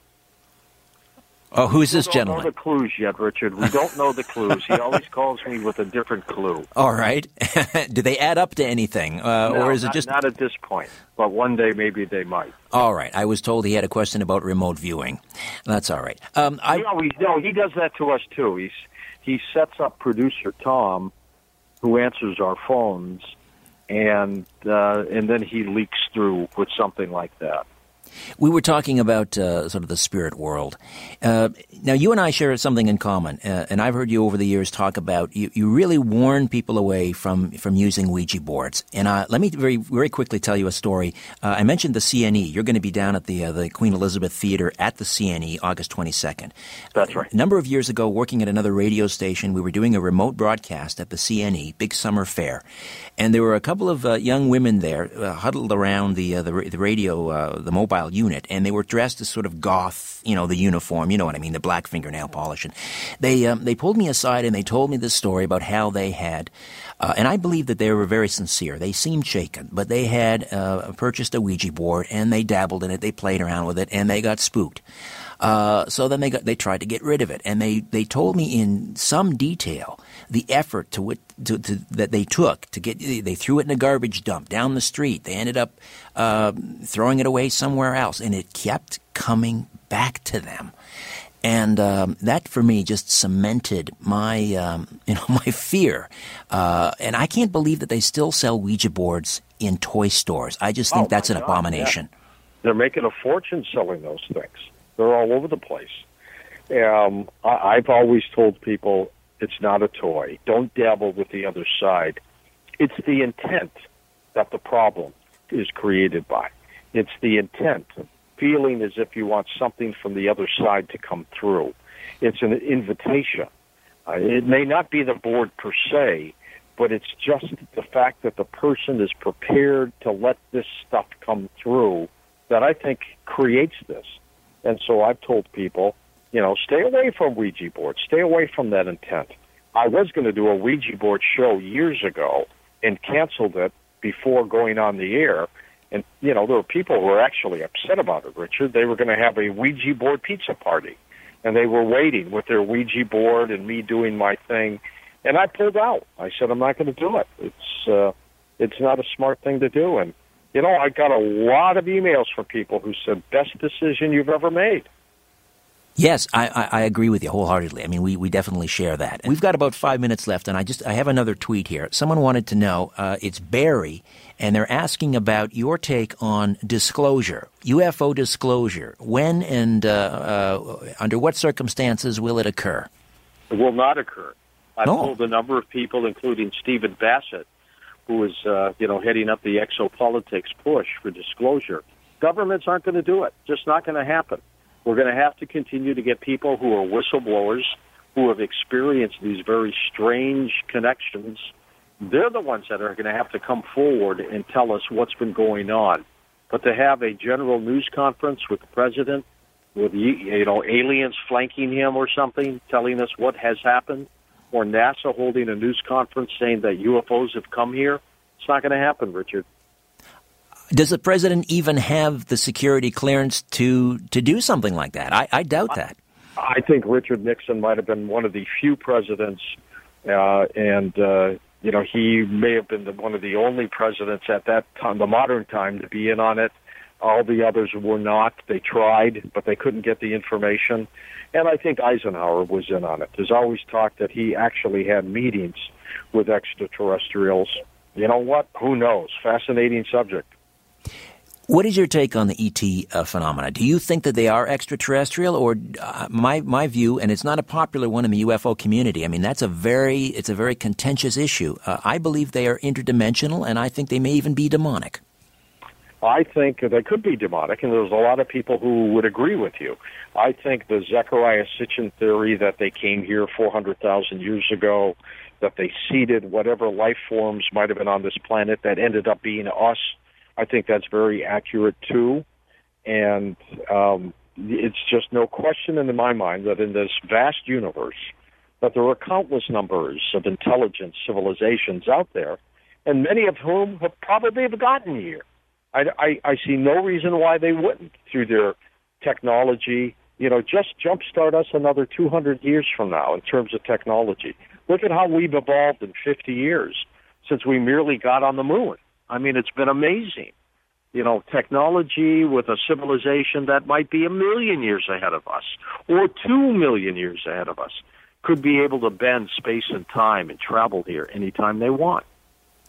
Oh, who's this gentleman? We don't know the clues yet, Richard. We don't know the clues. He always calls me with a different clue. All right. Do they add up to anything? No, or is it just... Not at this point. But one day maybe they might. All right. I was told he had a question about remote viewing. That's all right. He does that to us, too. He sets up producer Tom, who answers our phones, and then he leaks through with something like that. We were talking about sort of the spirit world. Now, you and I share something in common, and I've heard you over the years talk about you really warn people away from using Ouija boards. And let me very, very quickly tell you a story. I mentioned the CNE. You're going to be down at the Queen Elizabeth Theatre at the CNE August 22nd. That's right. A number of years ago, working at another radio station, we were doing a remote broadcast at the CNE, Big Summer Fair. And there were a couple of young women there huddled around the radio, the mobile unit, and they were dressed as sort of goth, the uniform, you know what I mean, the black fingernail polish. And they pulled me aside and they told me this story about how they had, and I believe that they were very sincere. They seemed shaken, but they had purchased a Ouija board and they dabbled in it, they played around with it, and they got spooked. So then they tried to get rid of it, and they told me in some detail the effort that they took to get. They threw it in a garbage dump down the street. They ended up throwing it away somewhere else, and it kept coming back to them. And that for me just cemented my my fear. And I can't believe that they still sell Ouija boards in toy stores. I just think that's an abomination. Yeah. They're making a fortune selling those things. They're all over the place. I've always told people it's not a toy. Don't dabble with the other side. It's the intent that the problem is created by. It's the intent, feeling as if you want something from the other side to come through. It's an invitation. It may not be the board per se, but it's just the fact that the person is prepared to let this stuff come through that I think creates this. And so I've told people, stay away from Ouija boards. Stay away from that intent. I was going to do a Ouija board show years ago and canceled it before going on the air. And, there were people who were actually upset about it, Richard. They were going to have a Ouija board pizza party. And they were waiting with their Ouija board and me doing my thing. And I pulled out. I said, I'm not going to do it. It's not a smart thing to do. And, I got a lot of emails from people who said, best decision you've ever made. Yes, I agree with you wholeheartedly. I mean, we definitely share that. We've got about 5 minutes left, and I have another tweet here. Someone wanted to know, it's Barry, and they're asking about your take on disclosure, UFO disclosure. When and under what circumstances will it occur? It will not occur. I've told a number of people, including Stephen Bassett, who is, heading up the exopolitics push for disclosure. Governments aren't going to do it. Just not going to happen. We're going to have to continue to get people who are whistleblowers, who have experienced these very strange connections. They're the ones that are going to have to come forward and tell us what's been going on. But to have a general news conference with the president, with aliens flanking him or something, telling us what has happened, or NASA holding a news conference saying that UFOs have come here, it's not going to happen, Richard. Does the president even have the security clearance to do something like that? I doubt that. I think Richard Nixon might have been one of the few presidents, and he may have been one of the only presidents at that time, the modern time, to be in on it. All the others were not. They tried, but they couldn't get the information. And I think Eisenhower was in on it. There's always talk that he actually had meetings with extraterrestrials. You know what? Who knows? Fascinating subject. What is your take on the ET phenomena? Do you think that they are extraterrestrial, or my view, and it's not a popular one in the UFO community. I mean, it's a very contentious issue. I believe they are interdimensional, and I think they may even be demonic. I think they could be demonic, and there's a lot of people who would agree with you. I think the Zecharia Sitchin theory that they came here 400,000 years ago, that they seeded whatever life forms might have been on this planet that ended up being us, I think that's very accurate, too. And it's just no question in my mind that in this vast universe, that there are countless numbers of intelligent civilizations out there, and many of whom have probably gotten here. I see no reason why they wouldn't through their technology. Just jumpstart us another 200 years from now in terms of technology. Look at how we've evolved in 50 years since we merely got on the moon. I mean, it's been amazing. Technology with a civilization that might be 1 million years ahead of us or 2 million years ahead of us could be able to bend space and time and travel here anytime they want.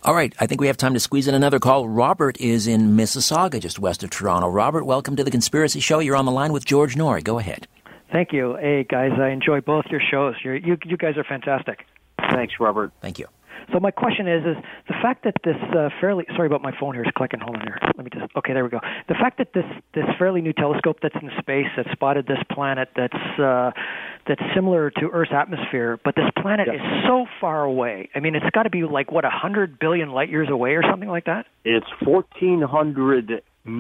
All right, I think we have time to squeeze in another call. Robert is in Mississauga, just west of Toronto. Robert, welcome to The Conspiracy Show. You're on the line with George Noory. Go ahead. Thank you. Hey, guys, I enjoy both your shows. You guys are fantastic. Thanks, Robert. Thank you. So my question is the fact that this sorry about my phone here, it's clicking. Hold on here. Okay, there we go. The fact that this fairly new telescope that's in space that spotted this planet that's similar to Earth's atmosphere, but this planet is so far away. I mean, it's got to be like, 100 billion light years away or something like that? It's 1,400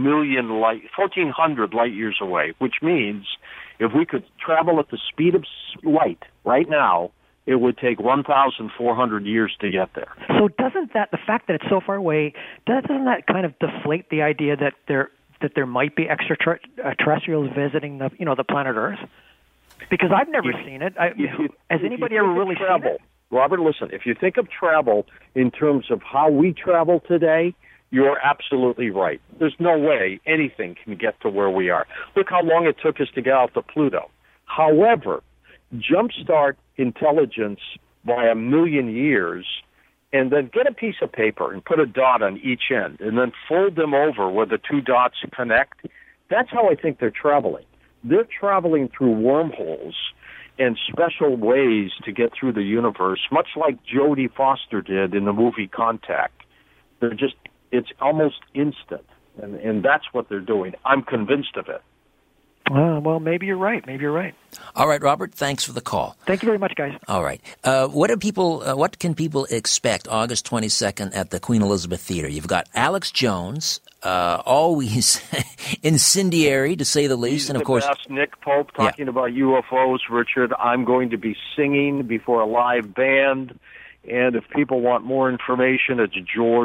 light years away, which means if we could travel at the speed of light right now, it would take 1,400 years to get there. So doesn't the fact that it's so far away, doesn't that kind of deflate the idea that there might be extraterrestrials visiting the planet Earth? Because I've never seen it. Has anybody ever really seen it? Robert, listen, if you think of travel in terms of how we travel today, you're absolutely right. There's no way anything can get to where we are. Look how long it took us to get out to Pluto. However, jumpstart intelligence by 1 million years, and then get a piece of paper and put a dot on each end, and then fold them over where the two dots connect. That's how I think they're traveling. They're traveling through wormholes and special ways to get through the universe, much like Jodie Foster did in the movie Contact. It's almost instant, and that's what they're doing. I'm convinced of it. Well, maybe you're right. All right, Robert, thanks for the call. Thank you very much, guys. All right. What can people expect August 22nd at the Queen Elizabeth Theatre? You've got Alex Jones, always incendiary, to say the least. And of course, best. Nick Pope talking about UFOs, Richard. I'm going to be singing before a live band. And if people want more information, it's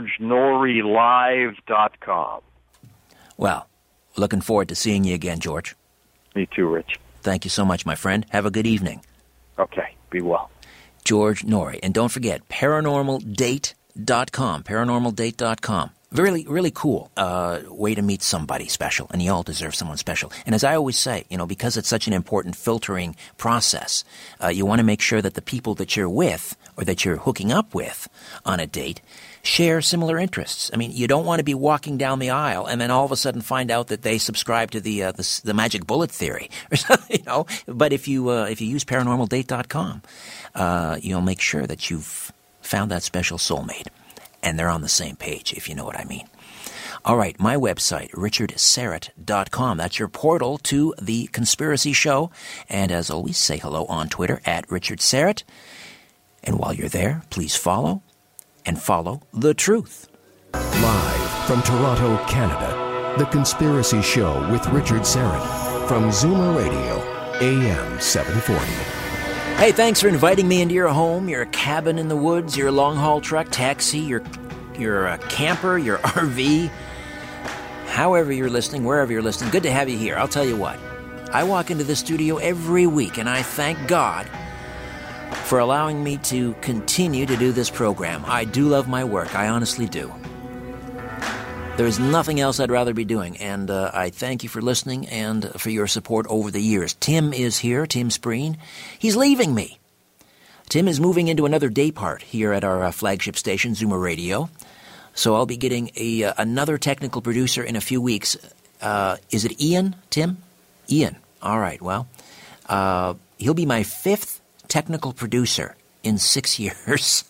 GeorgeNoryLive.com. Well, looking forward to seeing you again, George. Me too, Rich. Thank you so much, my friend. Have a good evening. Okay, be well. George Noory. And don't forget, ParanormalDate.com. ParanormalDate.com. Really, really cool way to meet somebody special, and you all deserve someone special. And as I always say, because it's such an important filtering process, you want to make sure that the people that you're with or that you're hooking up with on a date share similar interests. I mean, you don't want to be walking down the aisle and then all of a sudden find out that they subscribe to the magic bullet theory, or something, But if you use ParanormalDate.com, you'll make sure that you've found that special soulmate. And they're on the same page, if you know what I mean. All right, my website, richardsyrett.com. That's your portal to The Conspiracy Show. And as always, say hello on Twitter @RichardSyrett. And while you're there, please follow the truth. Live from Toronto, Canada, The Conspiracy Show with Richard Syrett from Zoomer Radio, AM 740. Hey, thanks for inviting me into your home, your cabin in the woods, your long-haul truck, taxi, your camper, your RV. However you're listening, wherever you're listening, good to have you here. I'll tell you what, I walk into the studio every week, and I thank God for allowing me to continue to do this program. I do love my work. I honestly do. There's nothing else I'd rather be doing, and I thank you for listening and for your support over the years. Tim is here, Tim Spreen. He's leaving me. Tim is moving into another day part here at our flagship station, Zoomer Radio. So I'll be getting another technical producer in a few weeks. Is it Ian, Tim? Ian. All right, well, he'll be my 5th technical producer in 6 years.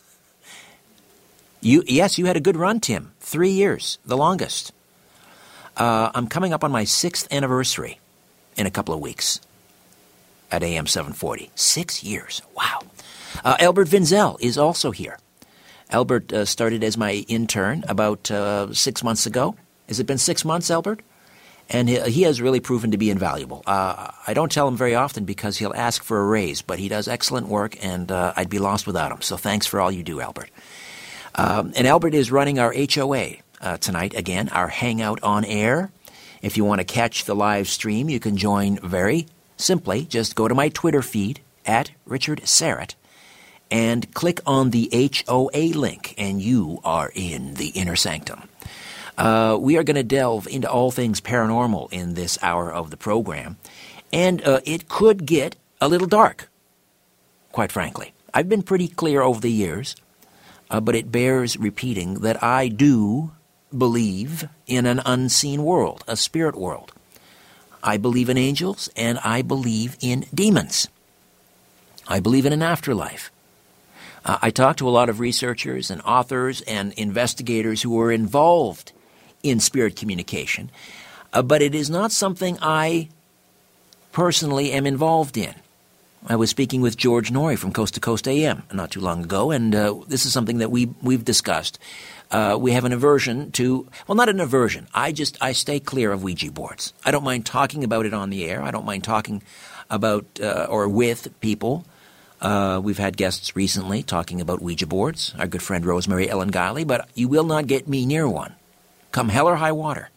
You had a good run, Tim. 3 years, the longest. I'm coming up on my 6th anniversary in a couple of weeks at AM 740. 6 years. Wow. Albert Vinzel is also here. Albert started as my intern about 6 months ago. Has it been 6 months, Albert? And he has really proven to be invaluable. I don't tell him very often because he'll ask for a raise, but he does excellent work, and I'd be lost without him. So thanks for all you do, Albert. And Albert is running our HOA tonight, again, our Hangout on Air. If you want to catch the live stream, you can join very simply. Just go to my Twitter feed, @RichardSyrett, and click on the HOA link, and you are in the inner sanctum. We are going to delve into all things paranormal in this hour of the program, and it could get a little dark, quite frankly. I've been pretty clear over the years but it bears repeating that I do believe in an unseen world, a spirit world. I believe in angels, and I believe in demons. I believe in an afterlife. I talk to a lot of researchers and authors and investigators who are involved in spirit communication, but it is not something I personally am involved in. I was speaking with George Norrie from Coast to Coast AM not too long ago, and this is something that we've discussed. We have an aversion to, well, not an aversion. I stay clear of Ouija boards. I don't mind talking about it on the air. I don't mind talking about or with people. We've had guests recently talking about Ouija boards, our good friend Rosemary Ellen Guiley, but you will not get me near one, come hell or high water.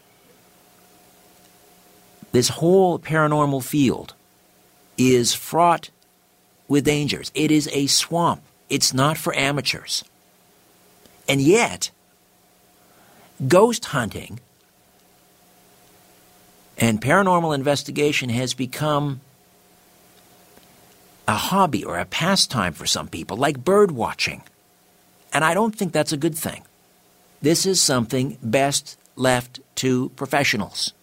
This whole paranormal field is fraught with dangers. It is a swamp. It's not for amateurs. And yet, ghost hunting and paranormal investigation has become a hobby or a pastime for some people, like bird watching. And I don't think that's a good thing. This is something best left to professionals.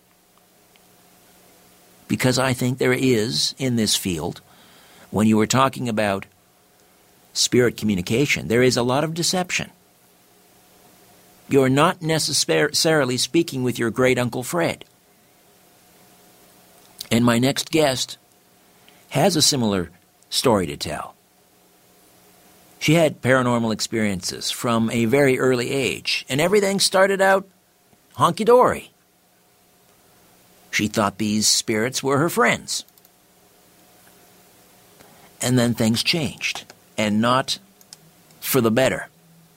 Because I think there is, in this field, when you were talking about spirit communication, there is a lot of deception. You're not necessarily speaking with your great Uncle Fred. And my next guest has a similar story to tell. She had paranormal experiences from a very early age, and everything started out honky-dory. She thought these spirits were her friends. And then things changed, and not for the better.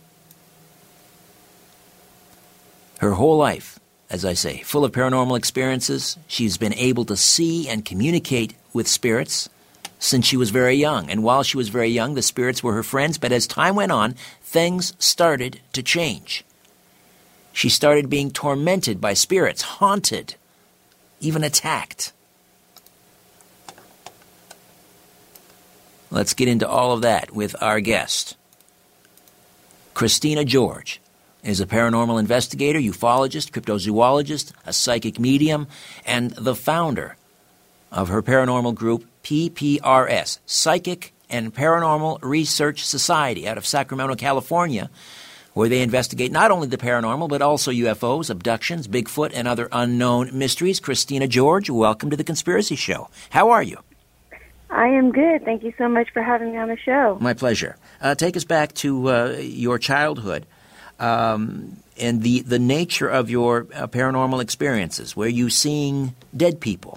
Her whole life, as I say, full of paranormal experiences. She's been able to see and communicate with spirits since she was very young. And while she was very young, the spirits were her friends. But as time went on, things started to change. She started being tormented by spirits, haunted, even attacked. Let's get into all of that with our guest. Christina George is a paranormal investigator, ufologist, cryptozoologist, a psychic medium, and the founder of her paranormal group, PPRS, Psychic and Paranormal Research Society, out of Sacramento, California, where they investigate not only the paranormal, but also UFOs, abductions, Bigfoot, and other unknown mysteries. Christina George, welcome to The Conspiracy Show. How are you? I am good. Thank you so much for having me on the show. My pleasure. Take us back to your childhood and the nature of your paranormal experiences. Were you seeing dead people?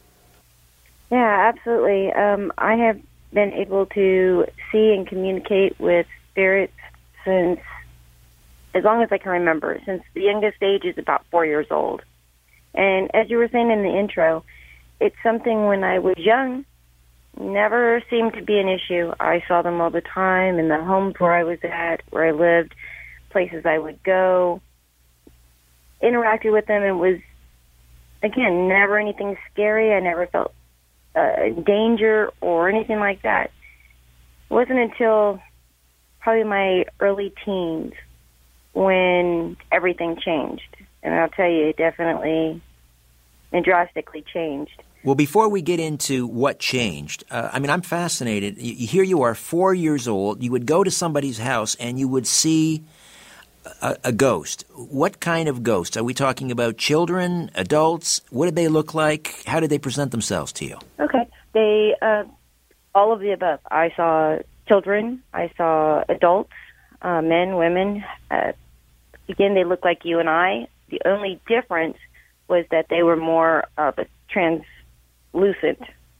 Yeah, absolutely. I have been able to see and communicate with spirits since as long as I can remember, since the youngest age is about 4 years old. And as you were saying in the intro, it's something when I was young, never seemed to be an issue. I saw them all the time in the homes where I was at, where I lived, places I would go, interacted with them. It was, again, never anything scary. I never felt danger or anything like that. It wasn't until probably my early teens when everything changed. And I'll tell you, it definitely and drastically changed. Well, before we get into what changed, I'm fascinated. Here you are, 4 years old. You would go to somebody's house and you would see a ghost. What kind of ghost? Are we talking about children, adults? What did they look like? How did they present themselves to you? Okay. They, all of the above. I saw children. I saw adults, men, women. Again, they looked like you and I. The only difference was that they were more of a translucent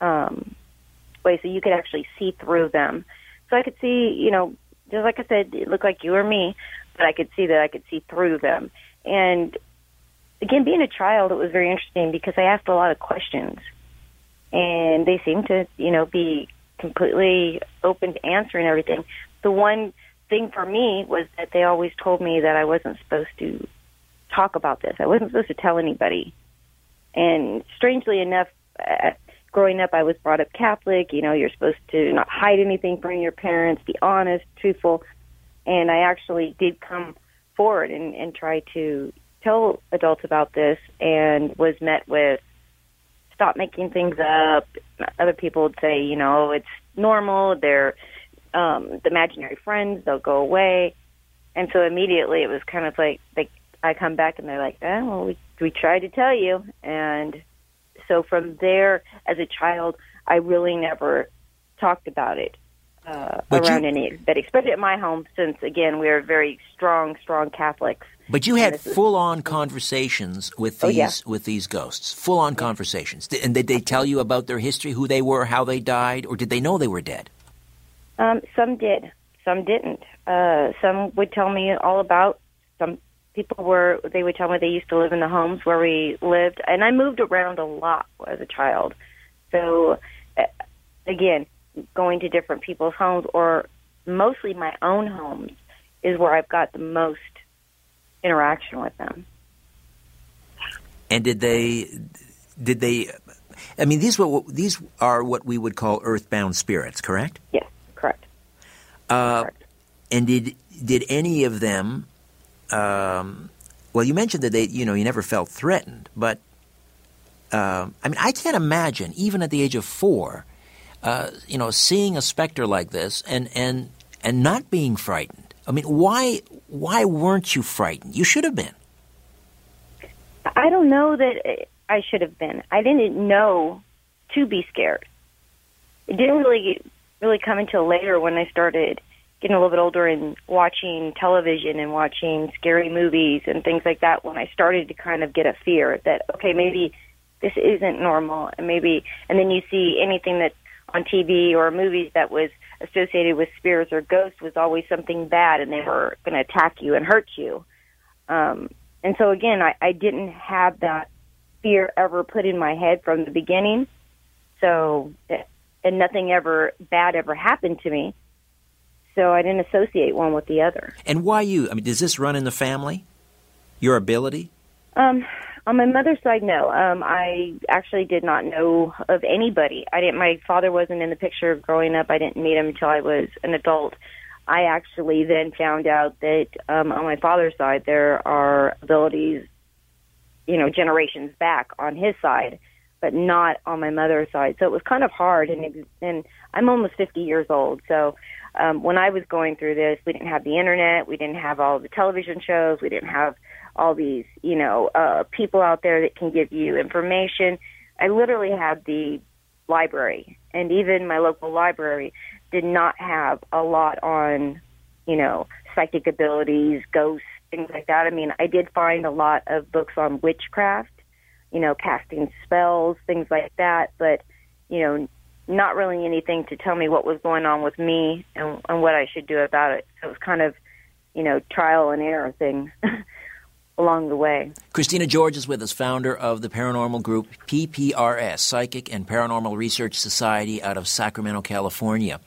way, so you could actually see through them. So I could see, just like I said, it looked like you or me, but I could see that I could see through them. And again, being a child, it was very interesting because I asked a lot of questions, and they seemed to, be completely open to answering everything. The one thing for me was that they always told me that I wasn't supposed to talk about this. I wasn't supposed to tell anybody. And strangely enough, growing up, I was brought up Catholic. You're supposed to not hide anything from your parents, be honest, truthful. And I actually did come forward and try to tell adults about this, and was met with, stop making things up. Other people would say, it's normal. They're the imaginary friends. They'll go away. And so immediately it was kind of like I come back and they're like, we tried to tell you. And so from there, as a child, I really never talked about it around anybody, especially at my home, since, again, we are very strong Catholics. But you had full-on conversations with these ghosts, full-on conversations. And did they tell you about their history, who they were, how they died, or did they know they were dead? Some did. Some didn't. Some would tell me all about. Some people they would tell me they used to live in the homes where we lived. And I moved around a lot as a child. So, again, going to different people's homes, or mostly my own homes, is where I've got the most interaction with them. And did they? I mean, these are what we would call earthbound spirits, correct? Yes, correct. Correct. And did any of them? Well, you mentioned that you never felt threatened, but I mean, I can't imagine, even at the age of 4, seeing a specter like this and not being frightened. I mean, why weren't you frightened? You should have been. I don't know that I should have been. I didn't know to be scared. It didn't really come until later, when I started getting a little bit older and watching television and watching scary movies and things like that, when I started to kind of get a fear that, okay, maybe this isn't normal, and then you see anything that on TV or movies that was associated with spirits or ghosts was always something bad, and they were going to attack you and hurt you. And so, again, I didn't have that fear ever put in my head from the beginning. So, and nothing bad ever happened to me. So I didn't associate one with the other. And why you? I mean, does this run in the family? Your ability? On my mother's side, no. I actually did not know of anybody. My father wasn't in the picture growing up. I didn't meet him until I was an adult. I actually then found out that on my father's side there are abilities, generations back on his side, but not on my mother's side. So it was kind of hard, and I'm almost 50 years old. So when I was going through this, we didn't have the internet, we didn't have all the television shows, we didn't have all these, people out there that can give you information. I literally had the library, and even my local library did not have a lot on, psychic abilities, ghosts, things like that. I mean, I did find a lot of books on witchcraft, casting spells, things like that, but, not really anything to tell me what was going on with me and what I should do about it. So it was kind of, trial and error thing along the way. Christina George is with us, founder of the paranormal group PPRS, Psychic and Paranormal Research Society, out of Sacramento, California.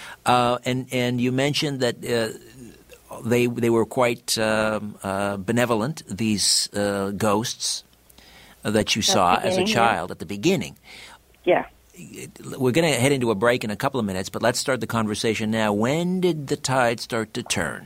And you mentioned that they were quite benevolent, these ghosts that you saw as a child at the beginning. Yeah. We're going to head into a break in a couple of minutes, but let's start the conversation now. When did the tide start to turn?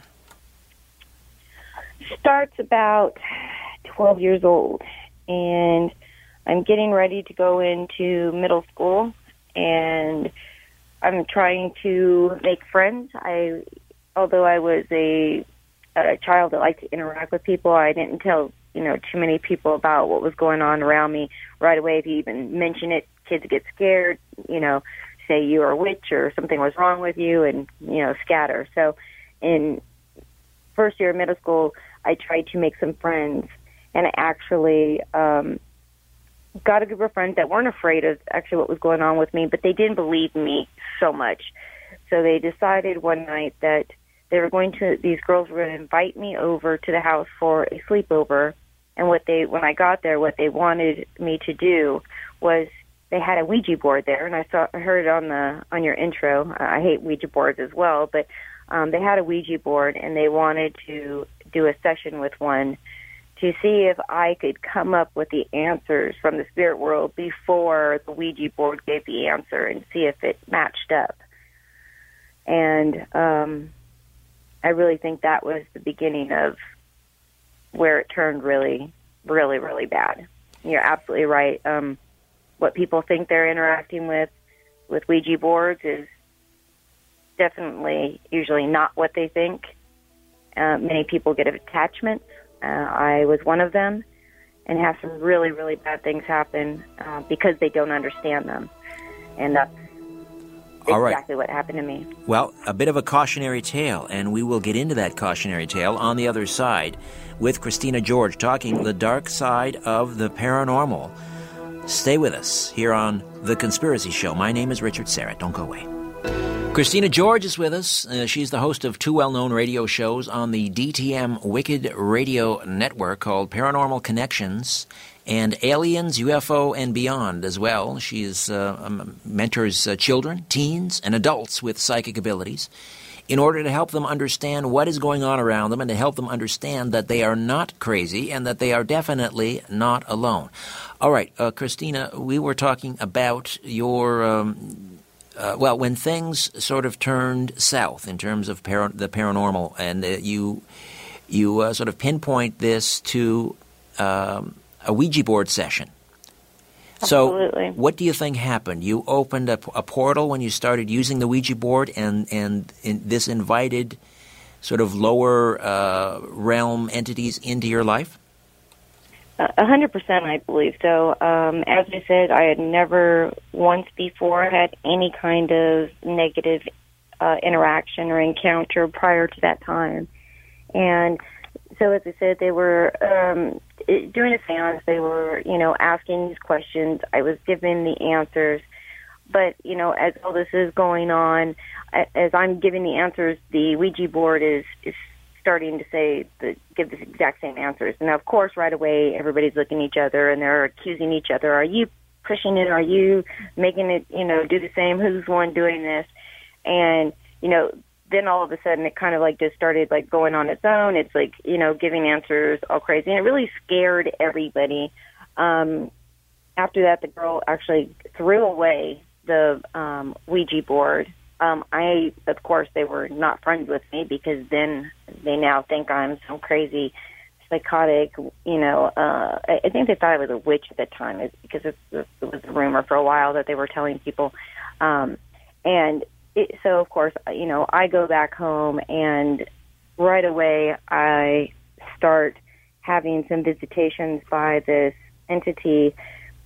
Starts about 12 years old, and I'm getting ready to go into middle school, and I'm trying to make friends. Although I was a child that liked to interact with people, I didn't tell too many people about what was going on around me right away. If you even mention it, kids get scared, say you are a witch or something was wrong with you, and, scatter. So in first year of middle school, I tried to make some friends, and I actually got a group of friends that weren't afraid of actually what was going on with me, but they didn't believe me so much. So they decided one night that these girls were going to invite me over to the house for a sleepover. And when I got there, what they wanted me to do was, they had a Ouija board there, and I heard it on your intro. I hate Ouija boards as well, but they had a Ouija board, and they wanted to do a session with one to see if I could come up with the answers from the spirit world before the Ouija board gave the answer, and see if it matched up. And I really think that was the beginning of where it turned really, really, really bad. You're absolutely right. What people think they're interacting with Ouija boards is definitely usually not what they think. Many people get attachments. I was one of them, and have some really, really bad things happen because they don't understand them. And that's exactly what happened to me. Well, a bit of a cautionary tale, and we will get into that cautionary tale on the other side with Christina George talking the dark side of the paranormal. Stay with us here on The Conspiracy Show. My name is Richard Syrett. Don't go away. Christina George is with us. She's the host of two well-known radio shows on the DTM Wicked Radio Network called Paranormal Connections and Aliens, UFO, and Beyond as well. She mentors children, teens, and adults with psychic abilities in order to help them understand what is going on around them and to help them understand that they are not crazy and that they are definitely not alone. All right, Christina, we were talking about your... when things sort of turned south in terms of the paranormal, and you sort of pinpoint this to a Ouija board session. Absolutely. So what do you think happened? You opened a portal when you started using the Ouija board, and this invited sort of lower realm entities into your life? 100%, I believe so. As I said, I had never once before had any kind of negative interaction or encounter prior to that time. And so, as I said, they were during a seance. They were, asking these questions. I was given the answers. But, as all this is going on, as I'm giving the answers, the Ouija board is starting to give the exact same answers. And of course, right away, everybody's looking at each other and they're accusing each other. Are you pushing it? Are you making it, do the same? Who's the one doing this? And, then all of a sudden it kind of just started going on its own. It's giving answers all crazy. And it really scared everybody. After that, the girl actually threw away the Ouija board. Of course, they were not friends with me because then they now think I'm some crazy, psychotic, I think they thought I was a witch at the time because it was a rumor for a while that they were telling people. So, of course, I go back home and right away I start having some visitations by this entity.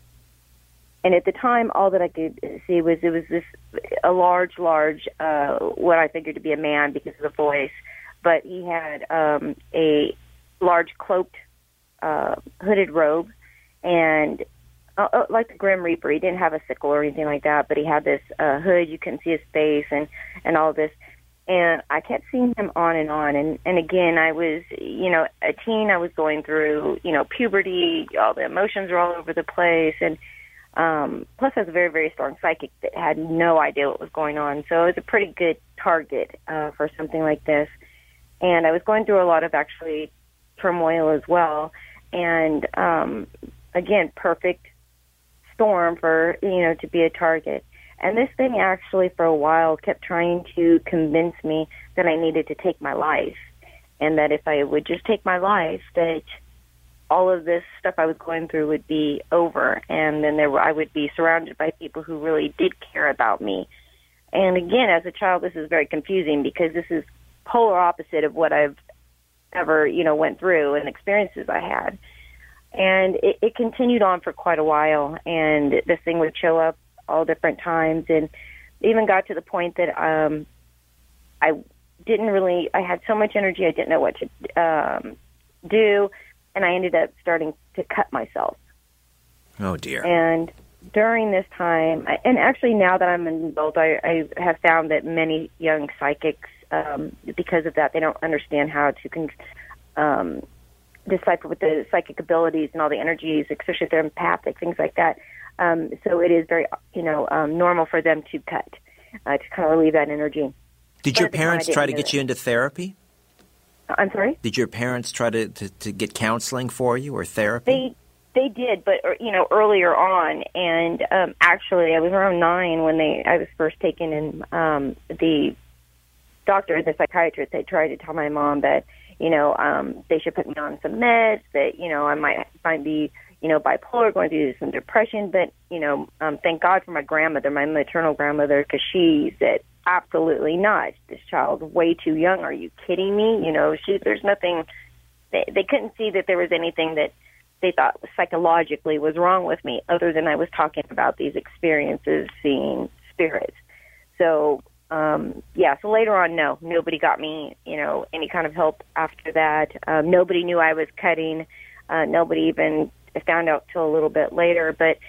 And at the time, all that I could see was a large, what I figured to be a man because of the voice. But he had a large cloaked, hooded robe, and like the Grim Reaper. He didn't have a sickle or anything like that, but he had this hood. You couldn't see his face and all this. And I kept seeing him on. And again, I was, a teen. I was going through, puberty. All the emotions were all over the place. And plus, I was a very, very strong psychic that had no idea what was going on. So it was a pretty good target for something like this. And I was going through a lot of, actually, turmoil as well. And, again, perfect storm for, to be a target. And this thing actually, for a while, kept trying to convince me that I needed to take my life. And that if I would just take my life, that all of this stuff I was going through would be over, and then I would be surrounded by people who really did care about me. And again, as a child, this is very confusing because this is polar opposite of what I've ever, went through and experiences I had. And it continued on for quite a while, and this thing would show up all different times, and even got to the point that I had so much energy I didn't know what to do. And I ended up starting to cut myself. Oh, dear. And during this time, and actually now that I'm an adult, I have found that many young psychics, because of that, they don't understand how to decipher with the psychic abilities and all the energies, especially if they're empathic, things like that. So it is very, normal for them to cut, to kind of relieve that energy. Did your parents try to get you into therapy? I'm sorry? Did your parents try to get counseling for you or therapy? They did, but earlier on, and actually I was around 9 when I was first taken in the doctor, the psychiatrist, had tried to tell my mom that, they should put me on some meds, that, I might be, bipolar, going through some depression. But, thank God for my grandmother, my maternal grandmother, because she said, absolutely not. This child's way too young. Are you kidding me? There's nothing, they couldn't see that there was anything that they thought psychologically was wrong with me, other than I was talking about these experiences, seeing spirits. So, so later on, no, nobody got me, any kind of help after that. Nobody knew I was cutting. Nobody even found out till a little bit later. But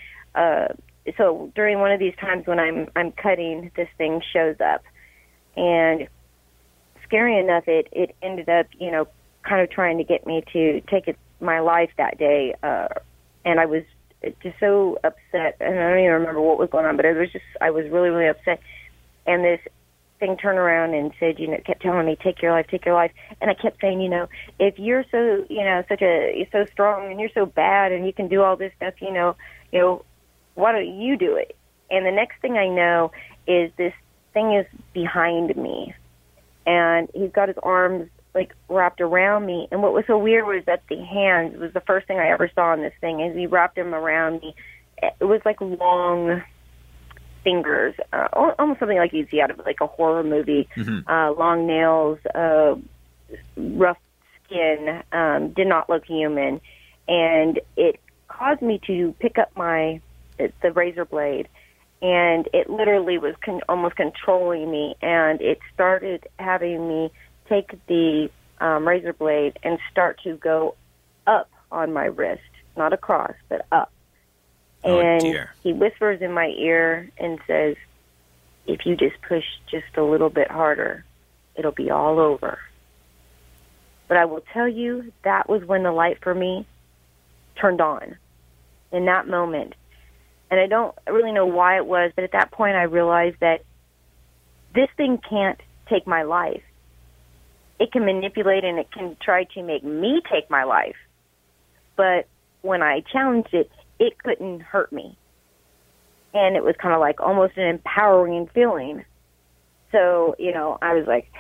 so during one of these times when I'm cutting, this thing shows up. And scary enough, it ended up, kind of trying to get me to take my life that day. And I was just so upset. And I don't even remember what was going on, but I was really, really upset. And this thing turned around and said, kept telling me, take your life, take your life. And I kept saying, if you're so, you're so strong and you're so bad and you can do all this stuff, why don't you do it? And the next thing I know is this thing is behind me, and he's got his arms like wrapped around me. And what was so weird was that the hands was the first thing I ever saw in this thing. As he wrapped them around me, it was like long fingers, almost something like you'd see out of like a horror movie. Long nails, rough skin, did not look human, and it caused me to pick up the razor blade, and it literally was almost controlling me, and it started having me take the razor blade and start to go up on my wrist, not across, but up. And he whispers in my ear and says, if you just push just a little bit harder, it'll be all over. But I will tell you, that was when the light for me turned on in that moment. And I don't really know why it was, but at that point I realized that this thing can't take my life. It can manipulate and it can try to make me take my life. But when I challenged it, it couldn't hurt me. And it was kind of like almost an empowering feeling. So, I was like,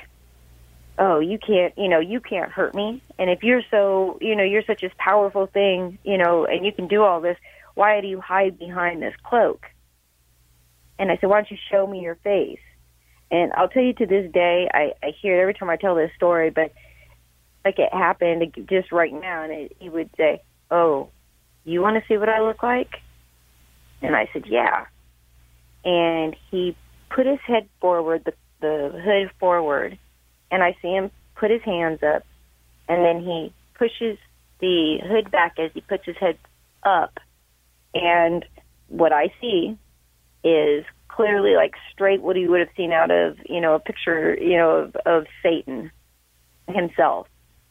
oh, you can't hurt me. And if you're so, you're such a powerful thing, and you can do all this, why do you hide behind this cloak? And I said, why don't you show me your face? And I'll tell you, to this day, I hear it every time I tell this story, but like it happened just right now, and he would say, oh, you want to see what I look like? And I said, yeah. And he put his head forward, the hood forward, and I see him put his hands up, and then he pushes the hood back as he puts his head up. And what I see is clearly like straight what he would have seen out of, a picture, of Satan himself.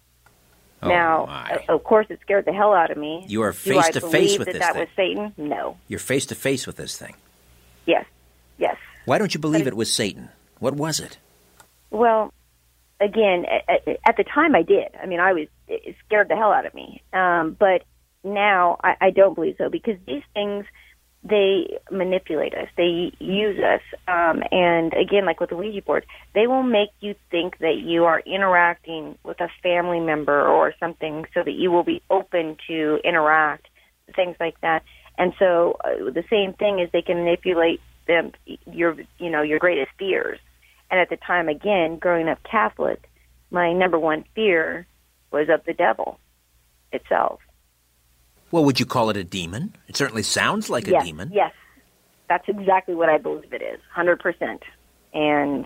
Oh, now, my. Of course, it scared the hell out of me. You are face to face with this thing. that was Satan? No. You're face to face with this thing. Yes. Why don't you believe it was Satan? What was it? Well, again, at the time I did. I mean, it scared the hell out of me. But now I don't believe so, because these things, they manipulate us. They use us. And again, like with the Ouija board, they will make you think that you are interacting with a family member or something, so that you will be open to interact, things like that. And so the same thing is, they can manipulate your greatest fears. And at the time, again, growing up Catholic, my number one fear was of the devil itself. Well, would you call it a demon? It certainly sounds like a demon. Yes, that's exactly what I believe it is, 100%. And,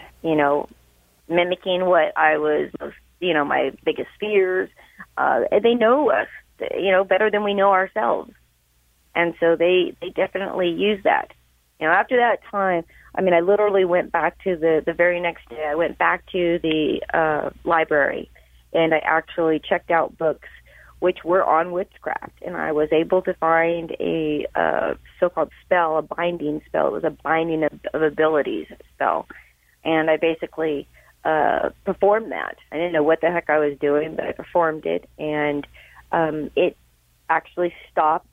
mimicking what I was, my biggest fears. They know us, better than we know ourselves. And so they definitely use that. After that time, I literally went back to the very next day. I went back to the library, and I actually checked out books which were on witchcraft, and I was able to find a so-called spell, a binding spell. It was a binding of abilities spell, and I basically performed that. I didn't know what the heck I was doing, but I performed it, and it actually stopped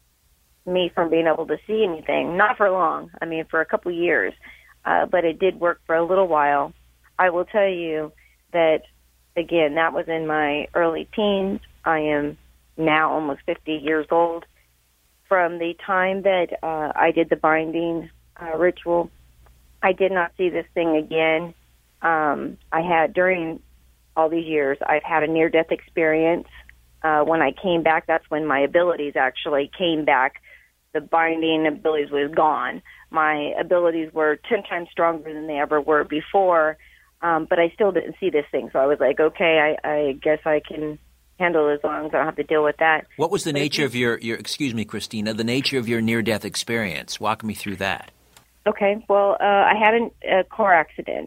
me from being able to see anything. Not for long. For a couple years, but it did work for a little while. I will tell you that, again, that was in my early teens. I am now almost 50 years old. From the time that I did the binding ritual, I did not see this thing again. I had, during all these years, I've had a near-death experience. When I came back, that's when my abilities actually came back. The binding abilities was gone. My abilities were 10 times stronger than they ever were before, but I still didn't see this thing. So I was like, okay, I guess I can handle it as long as I don't have to deal with that. What was the nature of your excuse me, Christina, the nature of your near-death experience? Walk me through that. Okay, well, I had a car accident,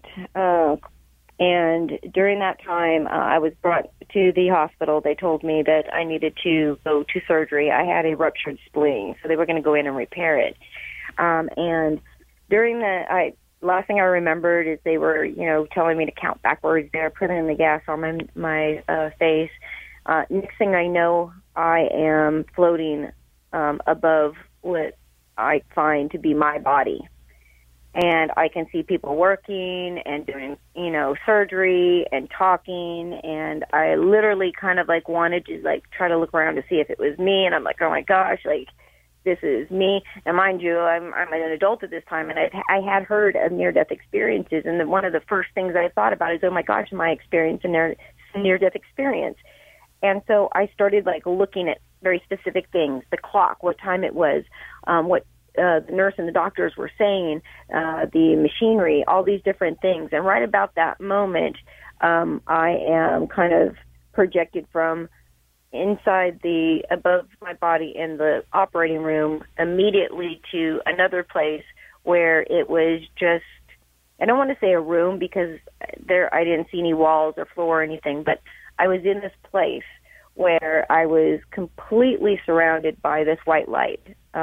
and during that time, I was brought to the hospital. They told me that I needed to go to surgery. I had a ruptured spleen, so they were going to go in and repair it. And during last thing I remembered is they were, telling me to count backwards. They were putting the gas on my face. Next thing I know, I am floating above what I find to be my body. And I can see people working and doing, surgery and talking. And I literally kind of wanted to try to look around to see if it was me. And I'm like, oh my gosh, this is me. And mind you, I'm an adult at this time, and I had heard of near-death experiences. And one of the first things I thought about is, oh my gosh, my experience in near-death experience. And so I started looking at very specific things: the clock, what time it was, what the nurse and the doctors were saying, the machinery, all these different things. And right about that moment, I am kind of projected from inside above my body in the operating room immediately to another place where it was just, I don't want to say a room because I didn't see any walls or floor or anything, but I was in this place where I was completely surrounded by this white light.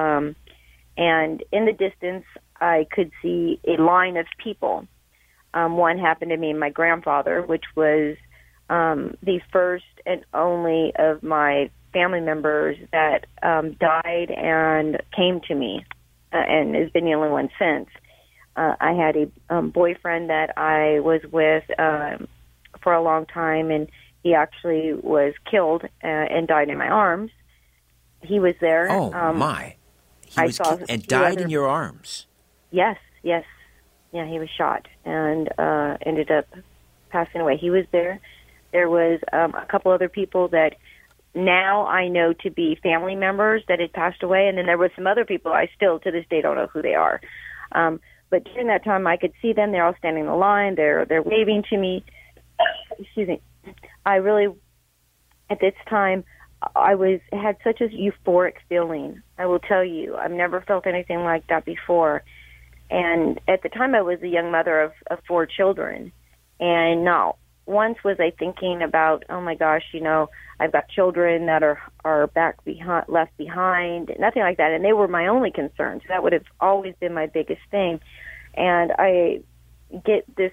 And in the distance, I could see a line of people. One happened to be my grandfather, which was the first and only of my family members that died and came to me, and has been the only one since. I had a boyfriend that I was with for a long time, and he actually was killed and died in my arms. He was there. Oh, my. He was and died in your arms. Yes. Yeah, he was shot and ended up passing away. He was there. There was a couple other people that now I know to be family members that had passed away, and then there were some other people I still, to this day, don't know who they are. But during that time, I could see them. They're all standing in the line. They're waving to me. Excuse me. I really, at this time, I had such a euphoric feeling. I will tell you, I've never felt anything like that before. And at the time, I was a young mother of 4 children. And not once was I thinking about, oh my gosh, I've got children that are left behind. Nothing like that. And they were my only concerns. That would have always been my biggest thing. And I get this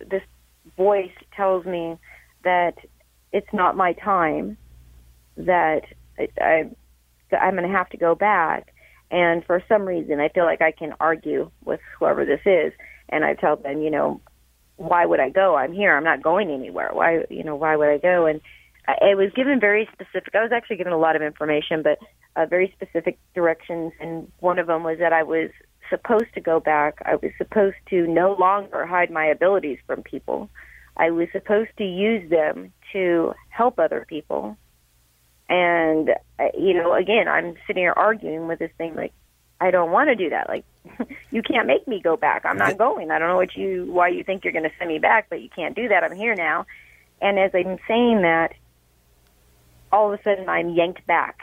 voice tells me that it's not my time, that I'm going to have to go back. And for some reason, I feel like I can argue with whoever this is. And I tell them, why would I go? I'm here. I'm not going anywhere. Why would I go? And it was given very specific. I was actually given a lot of information, but very specific directions. And one of them was that I was supposed to go back. I was supposed to no longer hide my abilities from people. I was supposed to use them to help other people. And, again, I'm sitting here arguing with this thing, I don't want to do that. You can't make me go back. I'm not going. I don't know why you think you're going to send me back, but you can't do that. I'm here now. And as I'm saying that, all of a sudden I'm yanked back.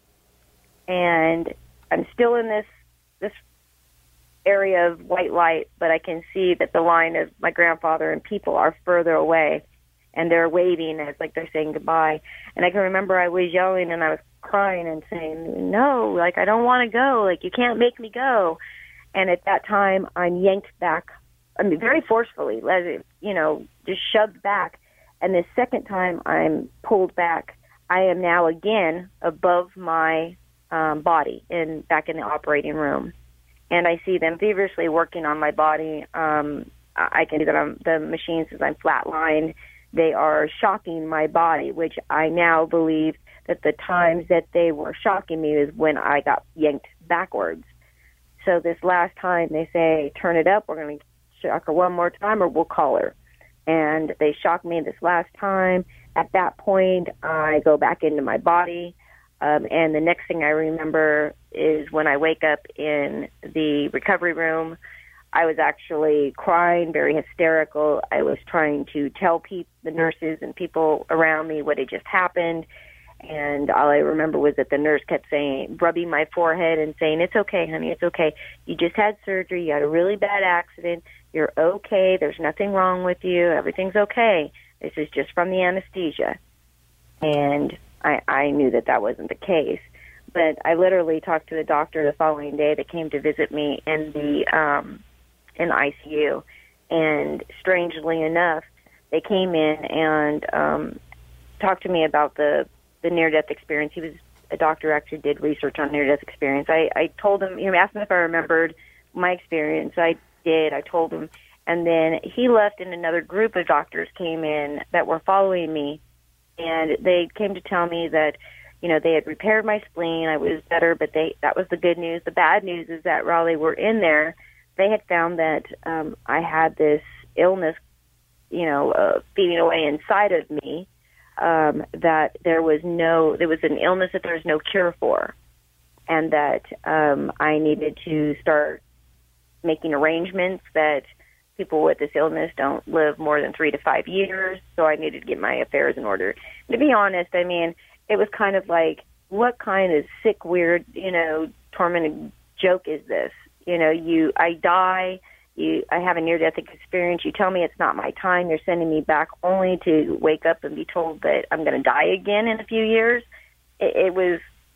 And I'm still in this area of white light, but I can see that the line of my grandfather and people are further away. And they're waving as they're saying goodbye. And I can remember I was yelling and I was crying and saying, no, I don't want to go. You can't make me go. And at that time, I'm yanked back, very forcefully, just shoved back. And the second time I'm pulled back, I am now again above my body back in the operating room. And I see them feverishly working on my body, I can see that the machine says I'm flatlined. They are shocking my body, which I now believe that the times that they were shocking me is when I got yanked backwards. So this last time they say, turn it up, we're going to shock her one more time or we'll call her. And they shocked me this last time. At that point, I go back into my body. And the next thing I remember is when I wake up in the recovery room, I was actually crying, very hysterical. I was trying to tell the nurses and people around me what had just happened. And all I remember was that the nurse kept rubbing my forehead and saying, it's okay, honey, it's okay. You just had surgery. You had a really bad accident. You're okay. There's nothing wrong with you. Everything's okay. This is just from the anesthesia. And I knew that wasn't the case. But I literally talked to the doctor the following day that came to visit me in the ICU. And strangely enough, they came in and talked to me about the near-death experience. A doctor actually did research on near-death experience. I told him, asked him if I remembered my experience. I did. I told him. And then he left and another group of doctors came in that were following me. And they came to tell me that, they had repaired my spleen. I was better, but that was the good news. The bad news is that while they were in there, they had found that I had this illness, feeding away inside of me. That there was an illness that there was no cure for, and that I needed to start making arrangements that people with this illness don't live more than 3 to 5 years, so I needed to get my affairs in order. And to be honest, it was kind of like, what kind of sick, weird, tormented joke is this? I die, I have a near-death experience, you tell me it's not my time, you're sending me back only to wake up and be told that I'm going to die again in a few years. It was,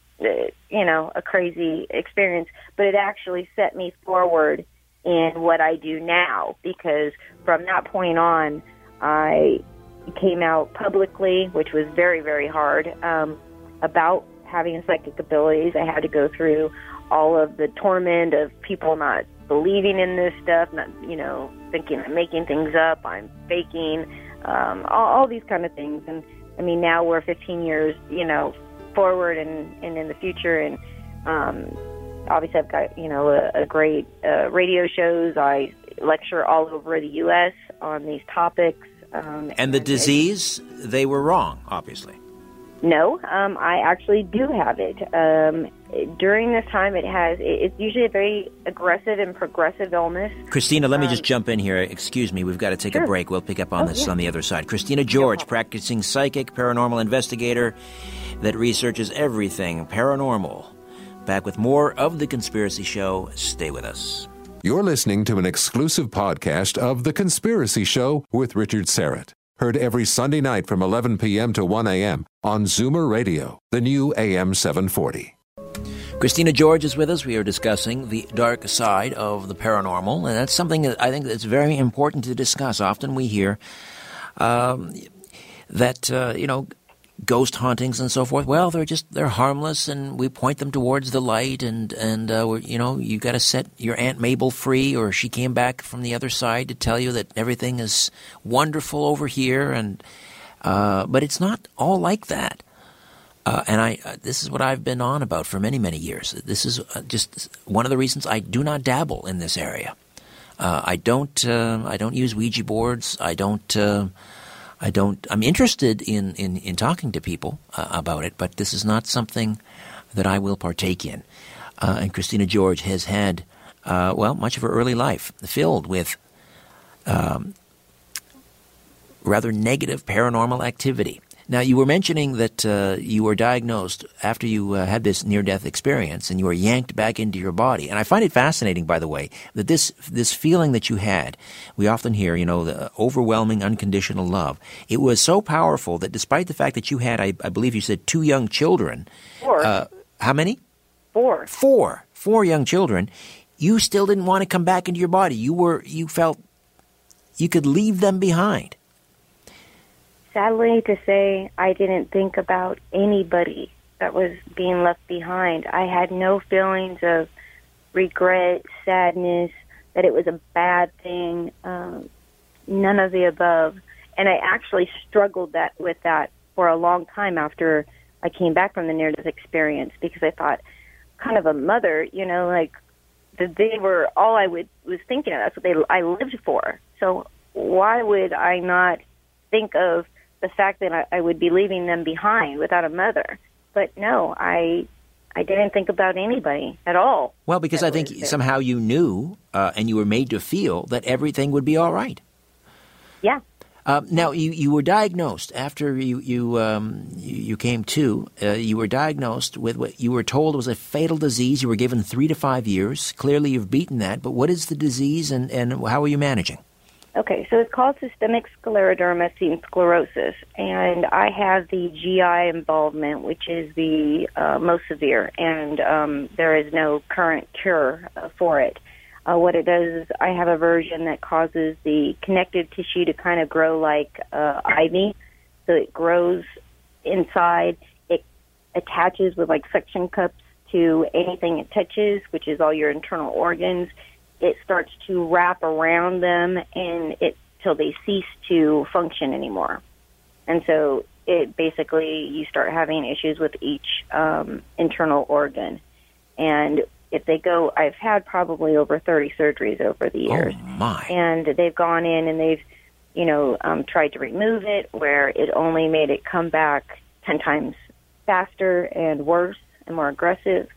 a crazy experience, but it actually set me forward in what I do now, because from that point on, I came out publicly, which was very, very hard, about having psychic abilities. I had to go through all of the torment of people not believing in this stuff, not, thinking I'm making things up, I'm faking, all these kind of things. And now we're 15 years, forward and in the future. And obviously I've got, a great radio shows. I lecture all over the U.S. on these topics. And the disease, they were wrong, obviously. No, I actually do have it. During this time, it's usually a very aggressive and progressive illness. Christina, let me just jump in here. Excuse me, we've got to take a break. We'll pick up on this on the other side. Christina George, practicing psychic, paranormal investigator that researches everything paranormal. Back with more of The Conspiracy Show. Stay with us. You're listening to an exclusive podcast of The Conspiracy Show with Richard Serrett. Heard every Sunday night from 11 p.m. to 1 a.m. on Zoomer Radio, the new AM 740. Christina George is with us. We are discussing the dark side of the paranormal, and that's something that I think that's very important to discuss. Often we hear that, ghost hauntings and so forth. Well, they're harmless, and we point them towards the light, and you got to set your Aunt Mabel free, or she came back from the other side to tell you that everything is wonderful over here, and but it's not all like that. And this is what I've been on about for many, many years. This is just one of the reasons I do not dabble in this area. I don't use Ouija boards. I'm interested in talking to people about it, but this is not something that I will partake in. And Christina George has had, much of her early life filled with rather negative paranormal activity. Now, you were mentioning that you were diagnosed after you had this near-death experience, and you were yanked back into your body. And I find it fascinating, by the way, that this feeling that you had, we often hear, the overwhelming unconditional love. It was so powerful that despite the fact that you had, I believe you said 2 young children. 4. How many? 4. 4 young children. You still didn't want to come back into your body. You felt you could leave them behind. Sadly to say, I didn't think about anybody that was being left behind. I had no feelings of regret, sadness, that it was a bad thing. None of the above. And I actually struggled with that for a long time after I came back from the near-death experience, because I thought, kind of a mother, like they were all I was thinking of. That's what I lived for. So why would I not think of the fact that I would be leaving them behind without a mother? But no, I didn't think about anybody at all. Well, because I think somehow you knew and you were made to feel that everything would be all right. Yeah. Now, you were diagnosed after you came to. You were diagnosed with what you were told was a fatal disease. You were given 3 to 5 years. Clearly, you've beaten that. But what is the disease, and how are you managing? Okay, so it's called systemic scleroderma sclerosis, and I have the GI involvement, which is the most severe, and there is no current cure for it. What it does is I have a version that causes the connective tissue to kind of grow like ivy. So it grows inside. It attaches with like suction cups to anything it touches, which is all your internal organs. It starts to wrap around them and till they cease to function anymore. And so it basically, you start having issues with each internal organ. And if they go, I've had probably over 30 surgeries over the years. Oh, my. And they've gone in and they've, tried to remove it, where it only made it come back 10 times faster and worse and more aggressive.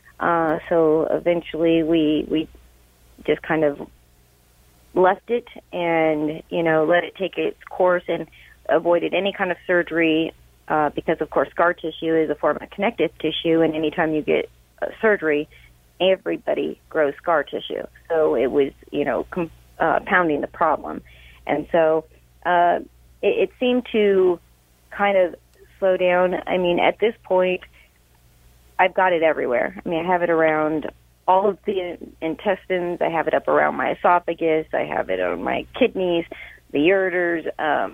So eventually we just kind of left it and, let it take its course and avoided any kind of surgery because, of course, scar tissue is a form of connective tissue, and anytime you get surgery, everybody grows scar tissue. So it was, pounding the problem. And so it seemed to kind of slow down. I mean, at this point, I've got it everywhere. I mean, I have it around all of the intestines. I have it up around my esophagus. I have it on my kidneys, the ureters,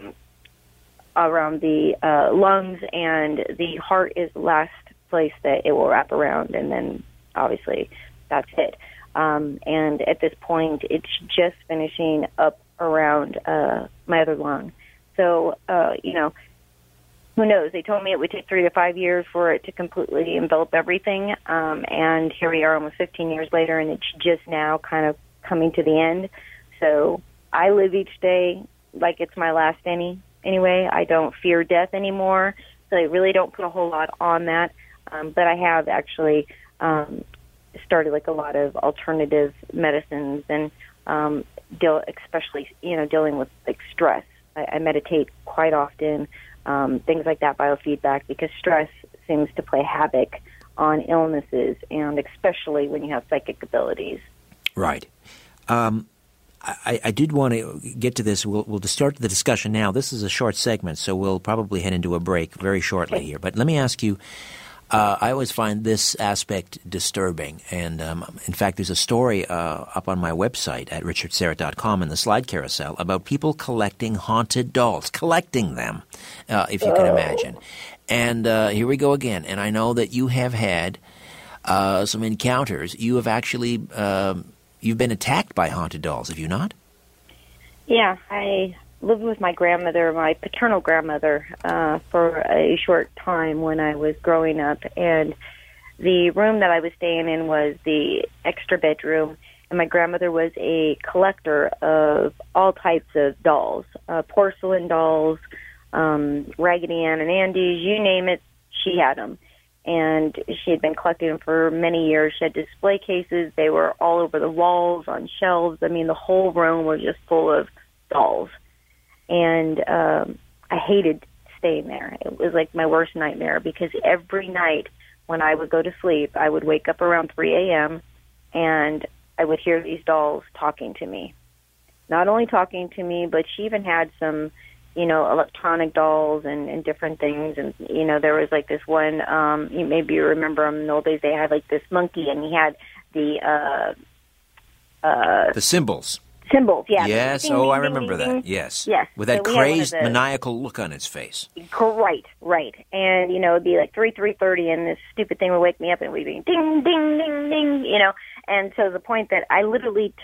around the lungs, and the heart is the last place that it will wrap around, and then obviously that's it. And at this point, it's just finishing up around my other lung. So, who knows? They told me it would take 3 to 5 years for it to completely envelop everything, and here we are almost 15 years later, and it's just now kind of coming to the end. So I live each day like it's my last anyway. I don't fear death anymore, so I really don't put a whole lot on that. But I have actually started like a lot of alternative medicines and especially dealing with like stress. I meditate quite often, things like that, biofeedback, because stress seems to play havoc on illnesses, and especially when you have psychic abilities. Right. I did want to get to this. We'll start the discussion now. This is a short segment, so we'll probably head into a break very shortly here. But let me ask you, I always find this aspect disturbing. And, in fact, there's a story up on my website at richardsyrett.com in the slide carousel about people collecting haunted dolls, collecting them, if you can imagine. And here we go again. And I know that you have had some encounters. You have actually you've been attacked by haunted dolls, have you not? Yeah, I lived with my grandmother, my paternal grandmother, for a short time when I was growing up. And the room that I was staying in was the extra bedroom. And my grandmother was a collector of all types of dolls, porcelain dolls, Raggedy Ann and Andy's, you name it, she had them. And she had been collecting them for many years. She had display cases. They were all over the walls, on shelves. I mean, the whole room was just full of dolls. And I hated staying there. It was like my worst nightmare, because every night when I would go to sleep, I would wake up around 3 a.m. and I would hear these dolls talking to me. Not only talking to me, but she even had some, electronic dolls and different things. And, there was like this one, maybe you remember them in the old days, they had like this monkey, and he had the symbols. Symbols, yeah. Yes, ding, I ding, remember ding, that, ding. yes. Yes. With that so crazed, maniacal look on his face. Right. And, it'd be like 3:30, and this stupid thing would wake me up, and we'd be ding, ding, ding, ding, And so the point that I literally took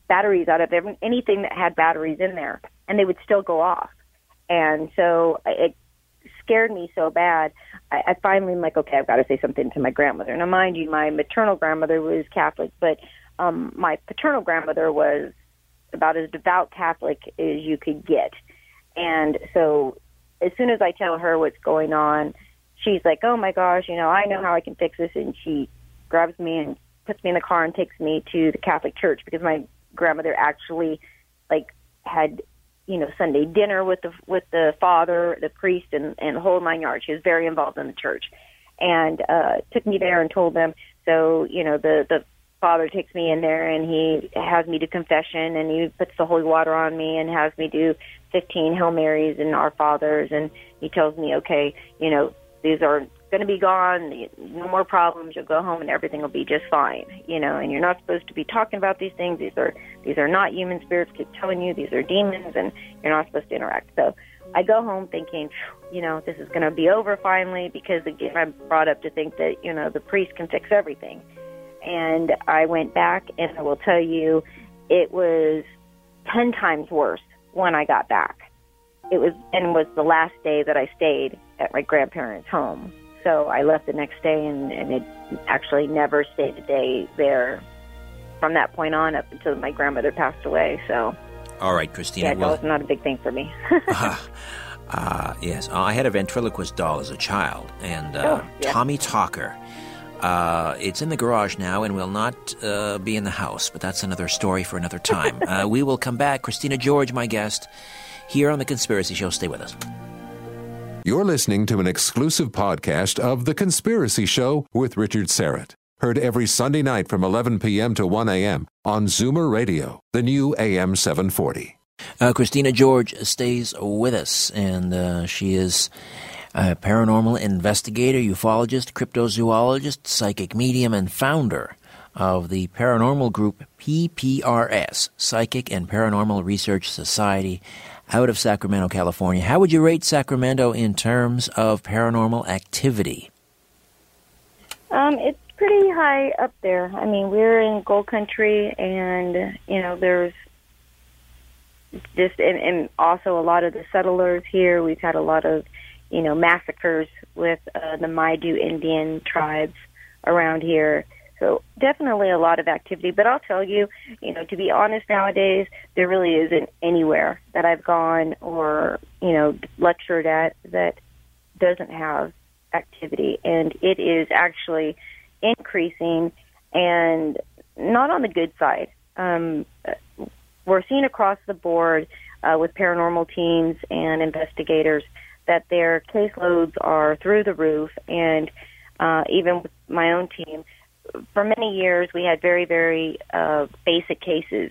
batteries out of anything that had batteries in there, and they would still go off. And so it scared me so bad. I finally am like, okay, I've got to say something to my grandmother. Now, mind you, my maternal grandmother was Catholic, but my paternal grandmother was about as devout Catholic as you could get. And so as soon as I tell her what's going on, she's like, oh, my gosh, I know how I can fix this. And she grabs me and puts me in the car and takes me to the Catholic Church, because my grandmother actually, had Sunday dinner with the father, the priest, and the whole 9 yards. She was very involved in the church, and took me there and told them. So the father takes me in there, and he has me do confession, and he puts the holy water on me and has me do 15 Hail Marys and Our Fathers, and he tells me, okay, these are going to be gone, no more problems, you'll go home and everything will be just fine, and you're not supposed to be talking about these things. These are not human spirits, keep telling you these are demons, and you're not supposed to interact. So I go home thinking, this is going to be over finally, because again, I'm brought up to think that, the priest can fix everything. And I went back, and I will tell you, it was 10 times worse when I got back. It was the last day that I stayed at my grandparents' home. So I left the next day, and it actually never stayed a day there from that point on up until my grandmother passed away. So, all right, Christina. Yeah, that was not a big thing for me. Yes, I had a ventriloquist doll as a child, and Tommy Talker. It's in the garage now and will not be in the house, but that's another story for another time. We will come back. Christina George, my guest, here on The Conspiracy Show. Stay with us. You're listening to an exclusive podcast of The Conspiracy Show with Richard Syrett. Heard every Sunday night from 11 p.m. to 1 a.m. on Zoomer Radio, the new AM 740. Christina George stays with us, and she is a paranormal investigator, ufologist, cryptozoologist, psychic medium, and founder of the paranormal group PPRS, Psychic and Paranormal Research Society, out of Sacramento, California. How would you rate Sacramento in terms of paranormal activity? It's pretty high up there. I mean, we're in gold country, and, there's just, and also a lot of the settlers here. We've had a lot of, massacres with the Maidu Indian tribes around here. So definitely a lot of activity. But I'll tell you, to be honest, nowadays, there really isn't anywhere that I've gone or, lectured at that doesn't have activity. And it is actually increasing, and not on the good side. We're seeing across the board with paranormal teams and investigators that their caseloads are through the roof. And even with my own team, for many years, we had very, very basic cases,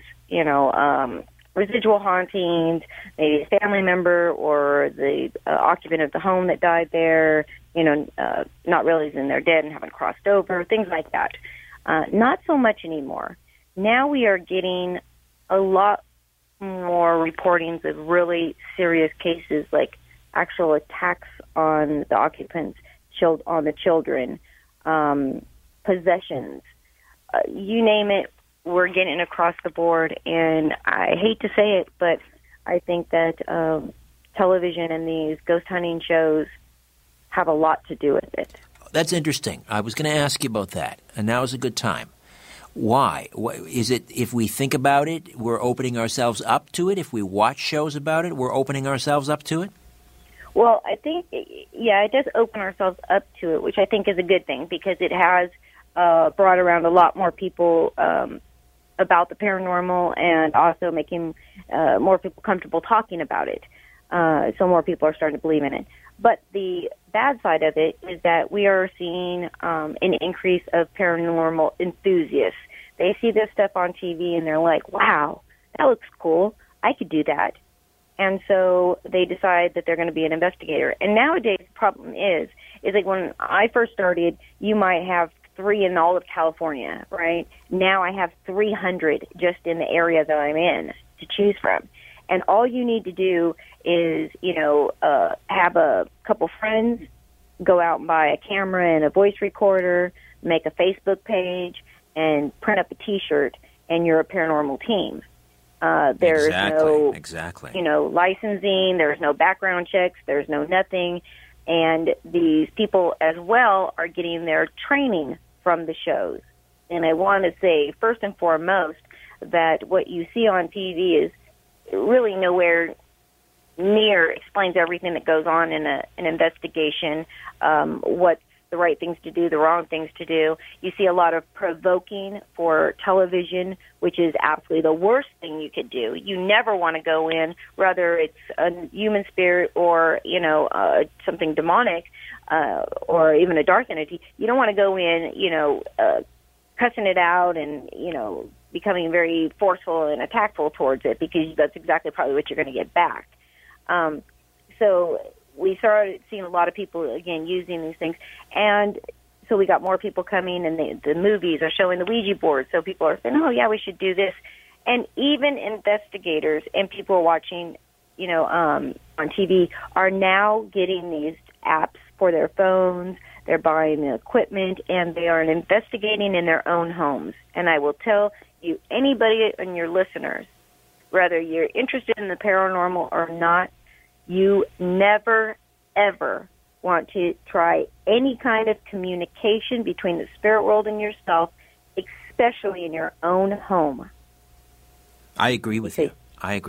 residual hauntings, maybe a family member or the occupant of the home that died there, not realizing they're dead and haven't crossed over, things like that. Not so much anymore. Now we are getting a lot more reportings of really serious cases, like actual attacks on the occupants, on the children, possessions, you name it, we're getting across the board. And I hate to say it, but I think that television and these ghost hunting shows have a lot to do with it. That's interesting. I was going to ask you about that, and now is a good time. Why? Is it, if we think about it, we're opening ourselves up to it? If we watch shows about it, we're opening ourselves up to it? Well, I think, it does open ourselves up to it, which I think is a good thing, because it has brought around a lot more people about the paranormal, and also making more people comfortable talking about it. So more people are starting to believe in it. But the bad side of it is that we are seeing an increase of paranormal enthusiasts. They see this stuff on TV and they're like, wow, that looks cool. I could do that. And so they decide that they're going to be an investigator. And nowadays, the problem is like when I first started, you might have 3 in all of California, right? Now I have 300 just in the area that I'm in to choose from. And all you need to do is, have a couple friends, go out and buy a camera and a voice recorder, make a Facebook page, and print up a T-shirt, and you're a paranormal team. There's exactly. Licensing. There's no background checks. There's no nothing. And these people as well are getting their training from the shows. And I want to say, first and foremost, that what you see on TV is really nowhere near explains everything that goes on in an investigation, what's the right things to do, the wrong things to do. You see a lot of provoking for television, which is absolutely the worst thing you could do. You never want to go in, whether it's a human spirit or, something demonic, or even a dark entity. You don't want to go in, cussing it out and, becoming very forceful and attackful towards it, because that's exactly probably what you're going to get back. So we started seeing a lot of people, again, using these things. And so we got more people coming, and the movies are showing the Ouija board. So people are saying, oh, yeah, we should do this. And even investigators and people watching, on TV are now getting these apps for their phones. They're buying the equipment, and they are investigating in their own homes. And I will tell you, anybody and your listeners, whether you're interested in the paranormal or not, you never, ever want to try any kind of communication between the spirit world and yourself, especially in your own home. I agree with you.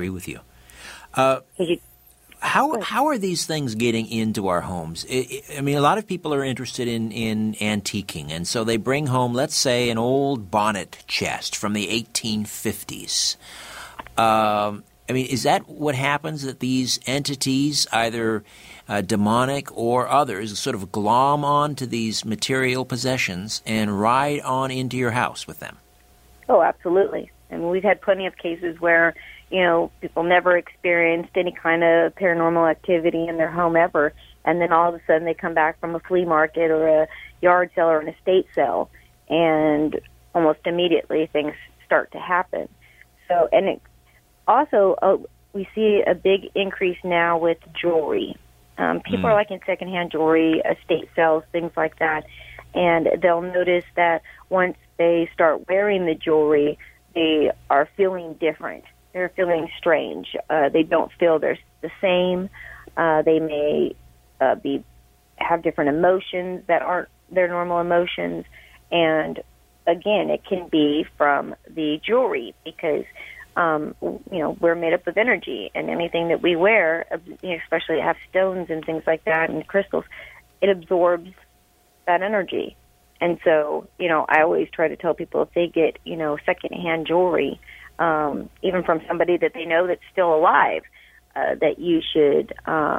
How are these things getting into our homes? I mean, a lot of people are interested in antiquing, and so they bring home, let's say, an old bonnet chest from the 1850s. I mean, is that what happens, that these entities, either demonic or others, sort of glom onto these material possessions and ride on into your house with them? Oh, absolutely. And we've had plenty of cases where, people never experienced any kind of paranormal activity in their home ever, and then all of a sudden they come back from a flea market or a yard sale or an estate sale, and almost immediately things start to happen. So, and it also, we see a big increase now with jewelry. People are liking secondhand jewelry, estate sales, things like that. And they'll notice that once they start wearing the jewelry, they are feeling different. They're feeling strange. They don't feel they're the same. They may have different emotions that aren't their normal emotions. And, again, it can be from the jewelry, because we're made up of energy, and anything that we wear, especially have stones and things like that and crystals, it absorbs that energy. And so, I always try to tell people, if they get, secondhand jewelry, even from somebody that they know that's still alive, that you should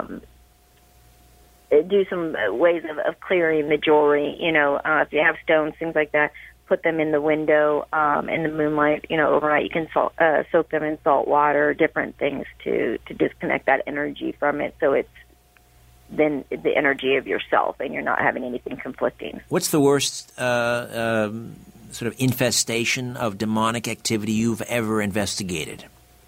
do some ways of clearing the jewelry. If you have stones, things like that, put them in the window in the moonlight, overnight. You can soak them in salt water, different things to disconnect that energy from it, so it's then the energy of yourself and you're not having anything conflicting. What's the worst sort of infestation of demonic activity you've ever investigated?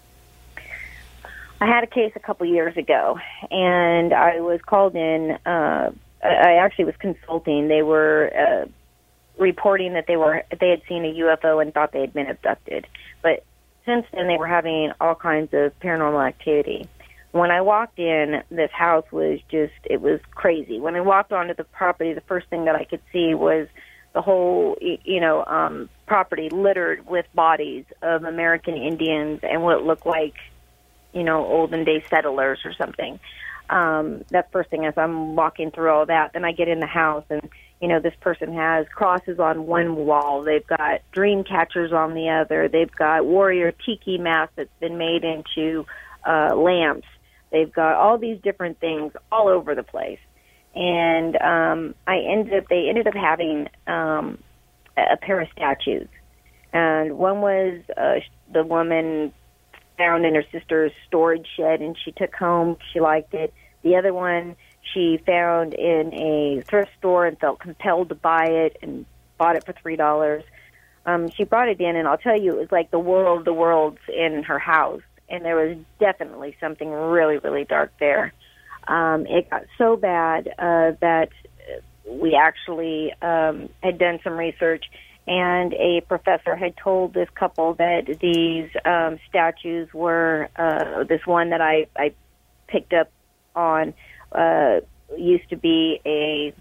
I had a case a couple years ago, and I was called in. I actually was consulting. They were reporting that they had seen a UFO and thought they had been abducted. But since then, they were having all kinds of paranormal activity. When I walked in, this house was it was crazy. When I walked onto the property, the first thing that I could see was the whole, property littered with bodies of American Indians and what looked like, olden day settlers or something. That's first thing as I'm walking through all that. Then I get in the house, and this person has crosses on one wall. They've got dream catchers on the other. They've got warrior tiki masks that's been made into lamps. They've got all these different things all over the place. And they ended up having a pair of statues. And one was the woman found in her sister's storage shed, and she took home. She liked it. The other one she found in a thrift store and felt compelled to buy it and bought it for $3. She brought it in, and I'll tell you, it was like the world's in her house, and there was definitely something really, really dark there. It got so bad that we actually had done some research, and a professor had told this couple that these statues were, this one that I picked up on used to be a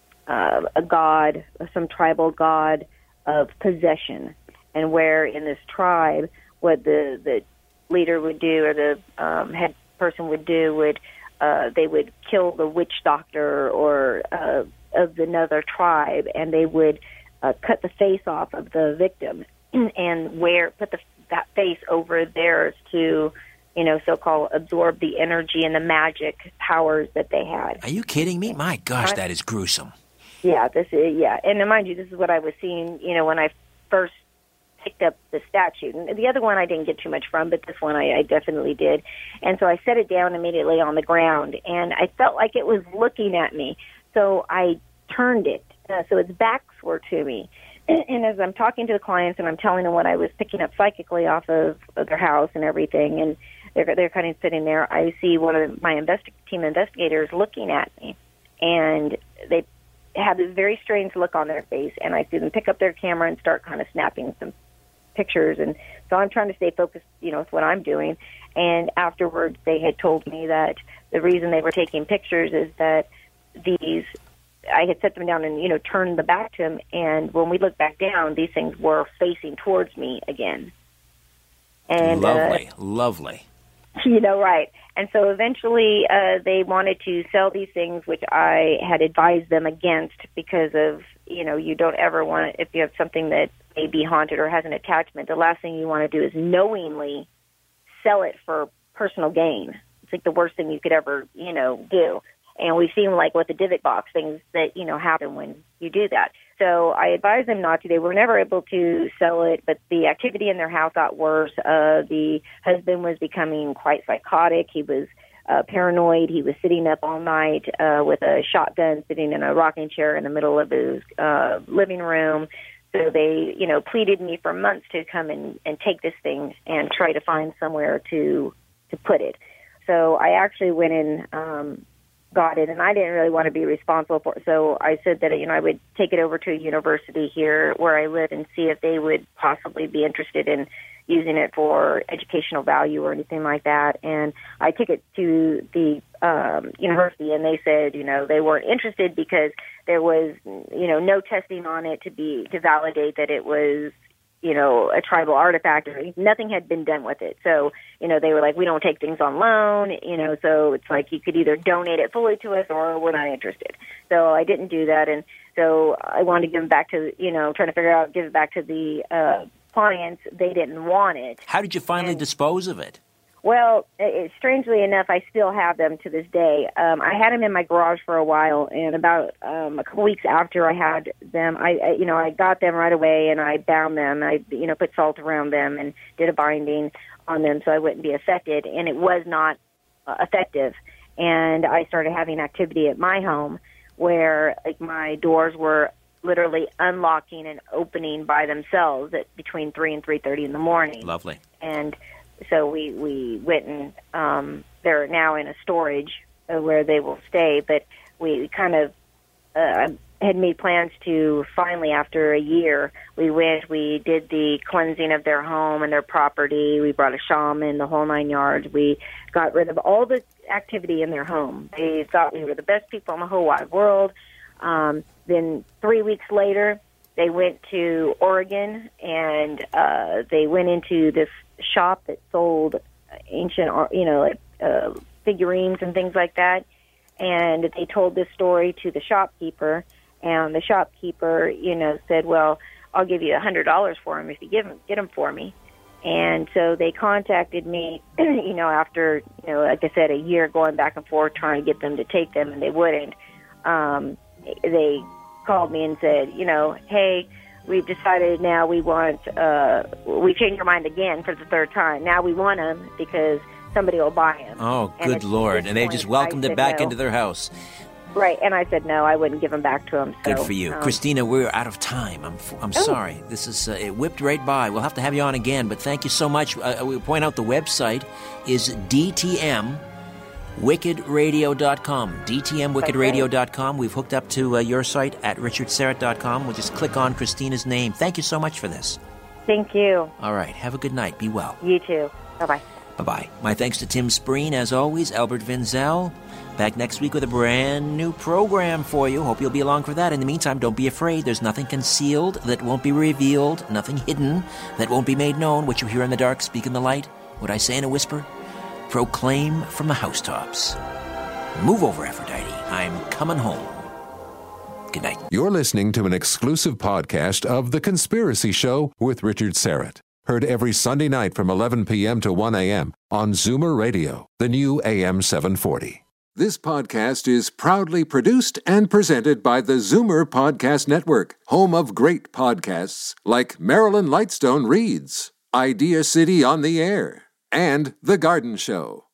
god, some tribal god of possession, and where in this tribe, what the leader would do, or the head person would do, would they would kill the witch doctor or of another tribe, and they would cut the face off of the victim and put that face over theirs to, so-called absorb the energy and the magic powers that they had. Are you kidding me? My gosh, that is gruesome. Yeah, and mind you, this is what I was seeing, when I first picked up the statue. And the other one I didn't get too much from, but this one I definitely did. And so I set it down immediately on the ground, and I felt like it was looking at me. So I turned it, so its backs were to me. And as I'm talking to the clients and I'm telling them what I was picking up psychically off of their house and everything, and they're kind of sitting there, I see one of my team investigators looking at me, and they have this very strange look on their face, and I see them pick up their camera and start kind of snapping some pictures. And so I'm trying to stay focused, with what I'm doing. And afterwards, they had told me that the reason they were taking pictures is that I had set them down and, turned the back to them, and when we looked back down, these things were facing towards me again. And lovely. Right. And so eventually they wanted to sell these things, which I had advised them against because of, you don't ever want to, if you have something that may be haunted or has an attachment, the last thing you want to do is knowingly sell it for personal gain. It's like the worst thing you could ever, do. And we've seen, like, with the Divot box, things that, happen when you do that. So I advised them not to. They were never able to sell it, but the activity in their house got worse. The husband was becoming quite psychotic. He was paranoid. He was sitting up all night with a shotgun, sitting in a rocking chair in the middle of his living room. So they, pleaded me for months to come and take this thing and try to find somewhere to put it. So I actually went in, got it, and I didn't really want to be responsible for it. So I said that, I would take it over to a university here where I live and see if they would possibly be interested in using it for educational value or anything like that. And I took it to the university, and they said, they weren't interested because there was, no testing on it to validate that it was, a tribal artifact, or nothing had been done with it. So, they were like, we don't take things on loan, so it's like you could either donate it fully to us or we're not interested. So I didn't do that. And so I wanted to give it back to, trying to figure out, give it back to the clients. They didn't want it. How did you finally dispose of it? Well, strangely enough, I still have them to this day. I had them in my garage for a while, and about a couple weeks after I had them, I got them right away, and I bound them. I, put salt around them and did a binding on them so I wouldn't be affected, and it was not effective. And I started having activity at my home where, like, my doors were literally unlocking and opening by themselves at between 3 and 3:30 in the morning. Lovely. And so we went and they're now in a storage where they will stay. But we kind of had made plans to finally, after a year, we did the cleansing of their home and their property. We brought a shaman, the whole 9 yards. We got rid of all the activity in their home. They thought we were the best people in the whole wide world. Then 3 weeks later, they went to Oregon, and they went into this shop that sold ancient, figurines and things like that. And they told this story to the shopkeeper, and the shopkeeper, said, well, I'll give you $100 for them if you get them for me. And so they contacted me, after, like I said, a year going back and forth trying to get them to take them, and they wouldn't. They called me and said, hey, we've decided now we changed our mind again for the third time. Now we want them because somebody will buy them. Oh, good Lord. And they just welcomed it back into their house. Right, and I said no, I wouldn't give them back to them. So, good for you. Christina, we're out of time. I'm sorry. This is it whipped right by. We'll have to have you on again, but thank you so much. We point out the website is DTM wickedradio.com, dtmwickedradio.com. We've hooked up to your site at richardsyrett.com. We'll just click on Christina's name. Thank you so much for this. Thank you. All right. Have a good night. Be well. You too. Bye-bye. Bye-bye. My thanks to Tim Spreen, as always, Albert Vinzel. Back next week with a brand new program for you. Hope you'll be along for that. In the meantime, don't be afraid. There's nothing concealed that won't be revealed, nothing hidden that won't be made known. What you hear in the dark, speak in the light. What I say in a whisper, proclaim from the housetops. Move over, Aphrodite. I'm coming home. Good night. You're listening to an exclusive podcast of The Conspiracy Show with Richard Syrett. Heard every Sunday night from 11 p.m. to 1 a.m. on Zoomer Radio, the new AM 740. This podcast is proudly produced and presented by the Zoomer Podcast Network, home of great podcasts like Marilyn Lightstone Reads, Idea City on the Air, and The Garden Show.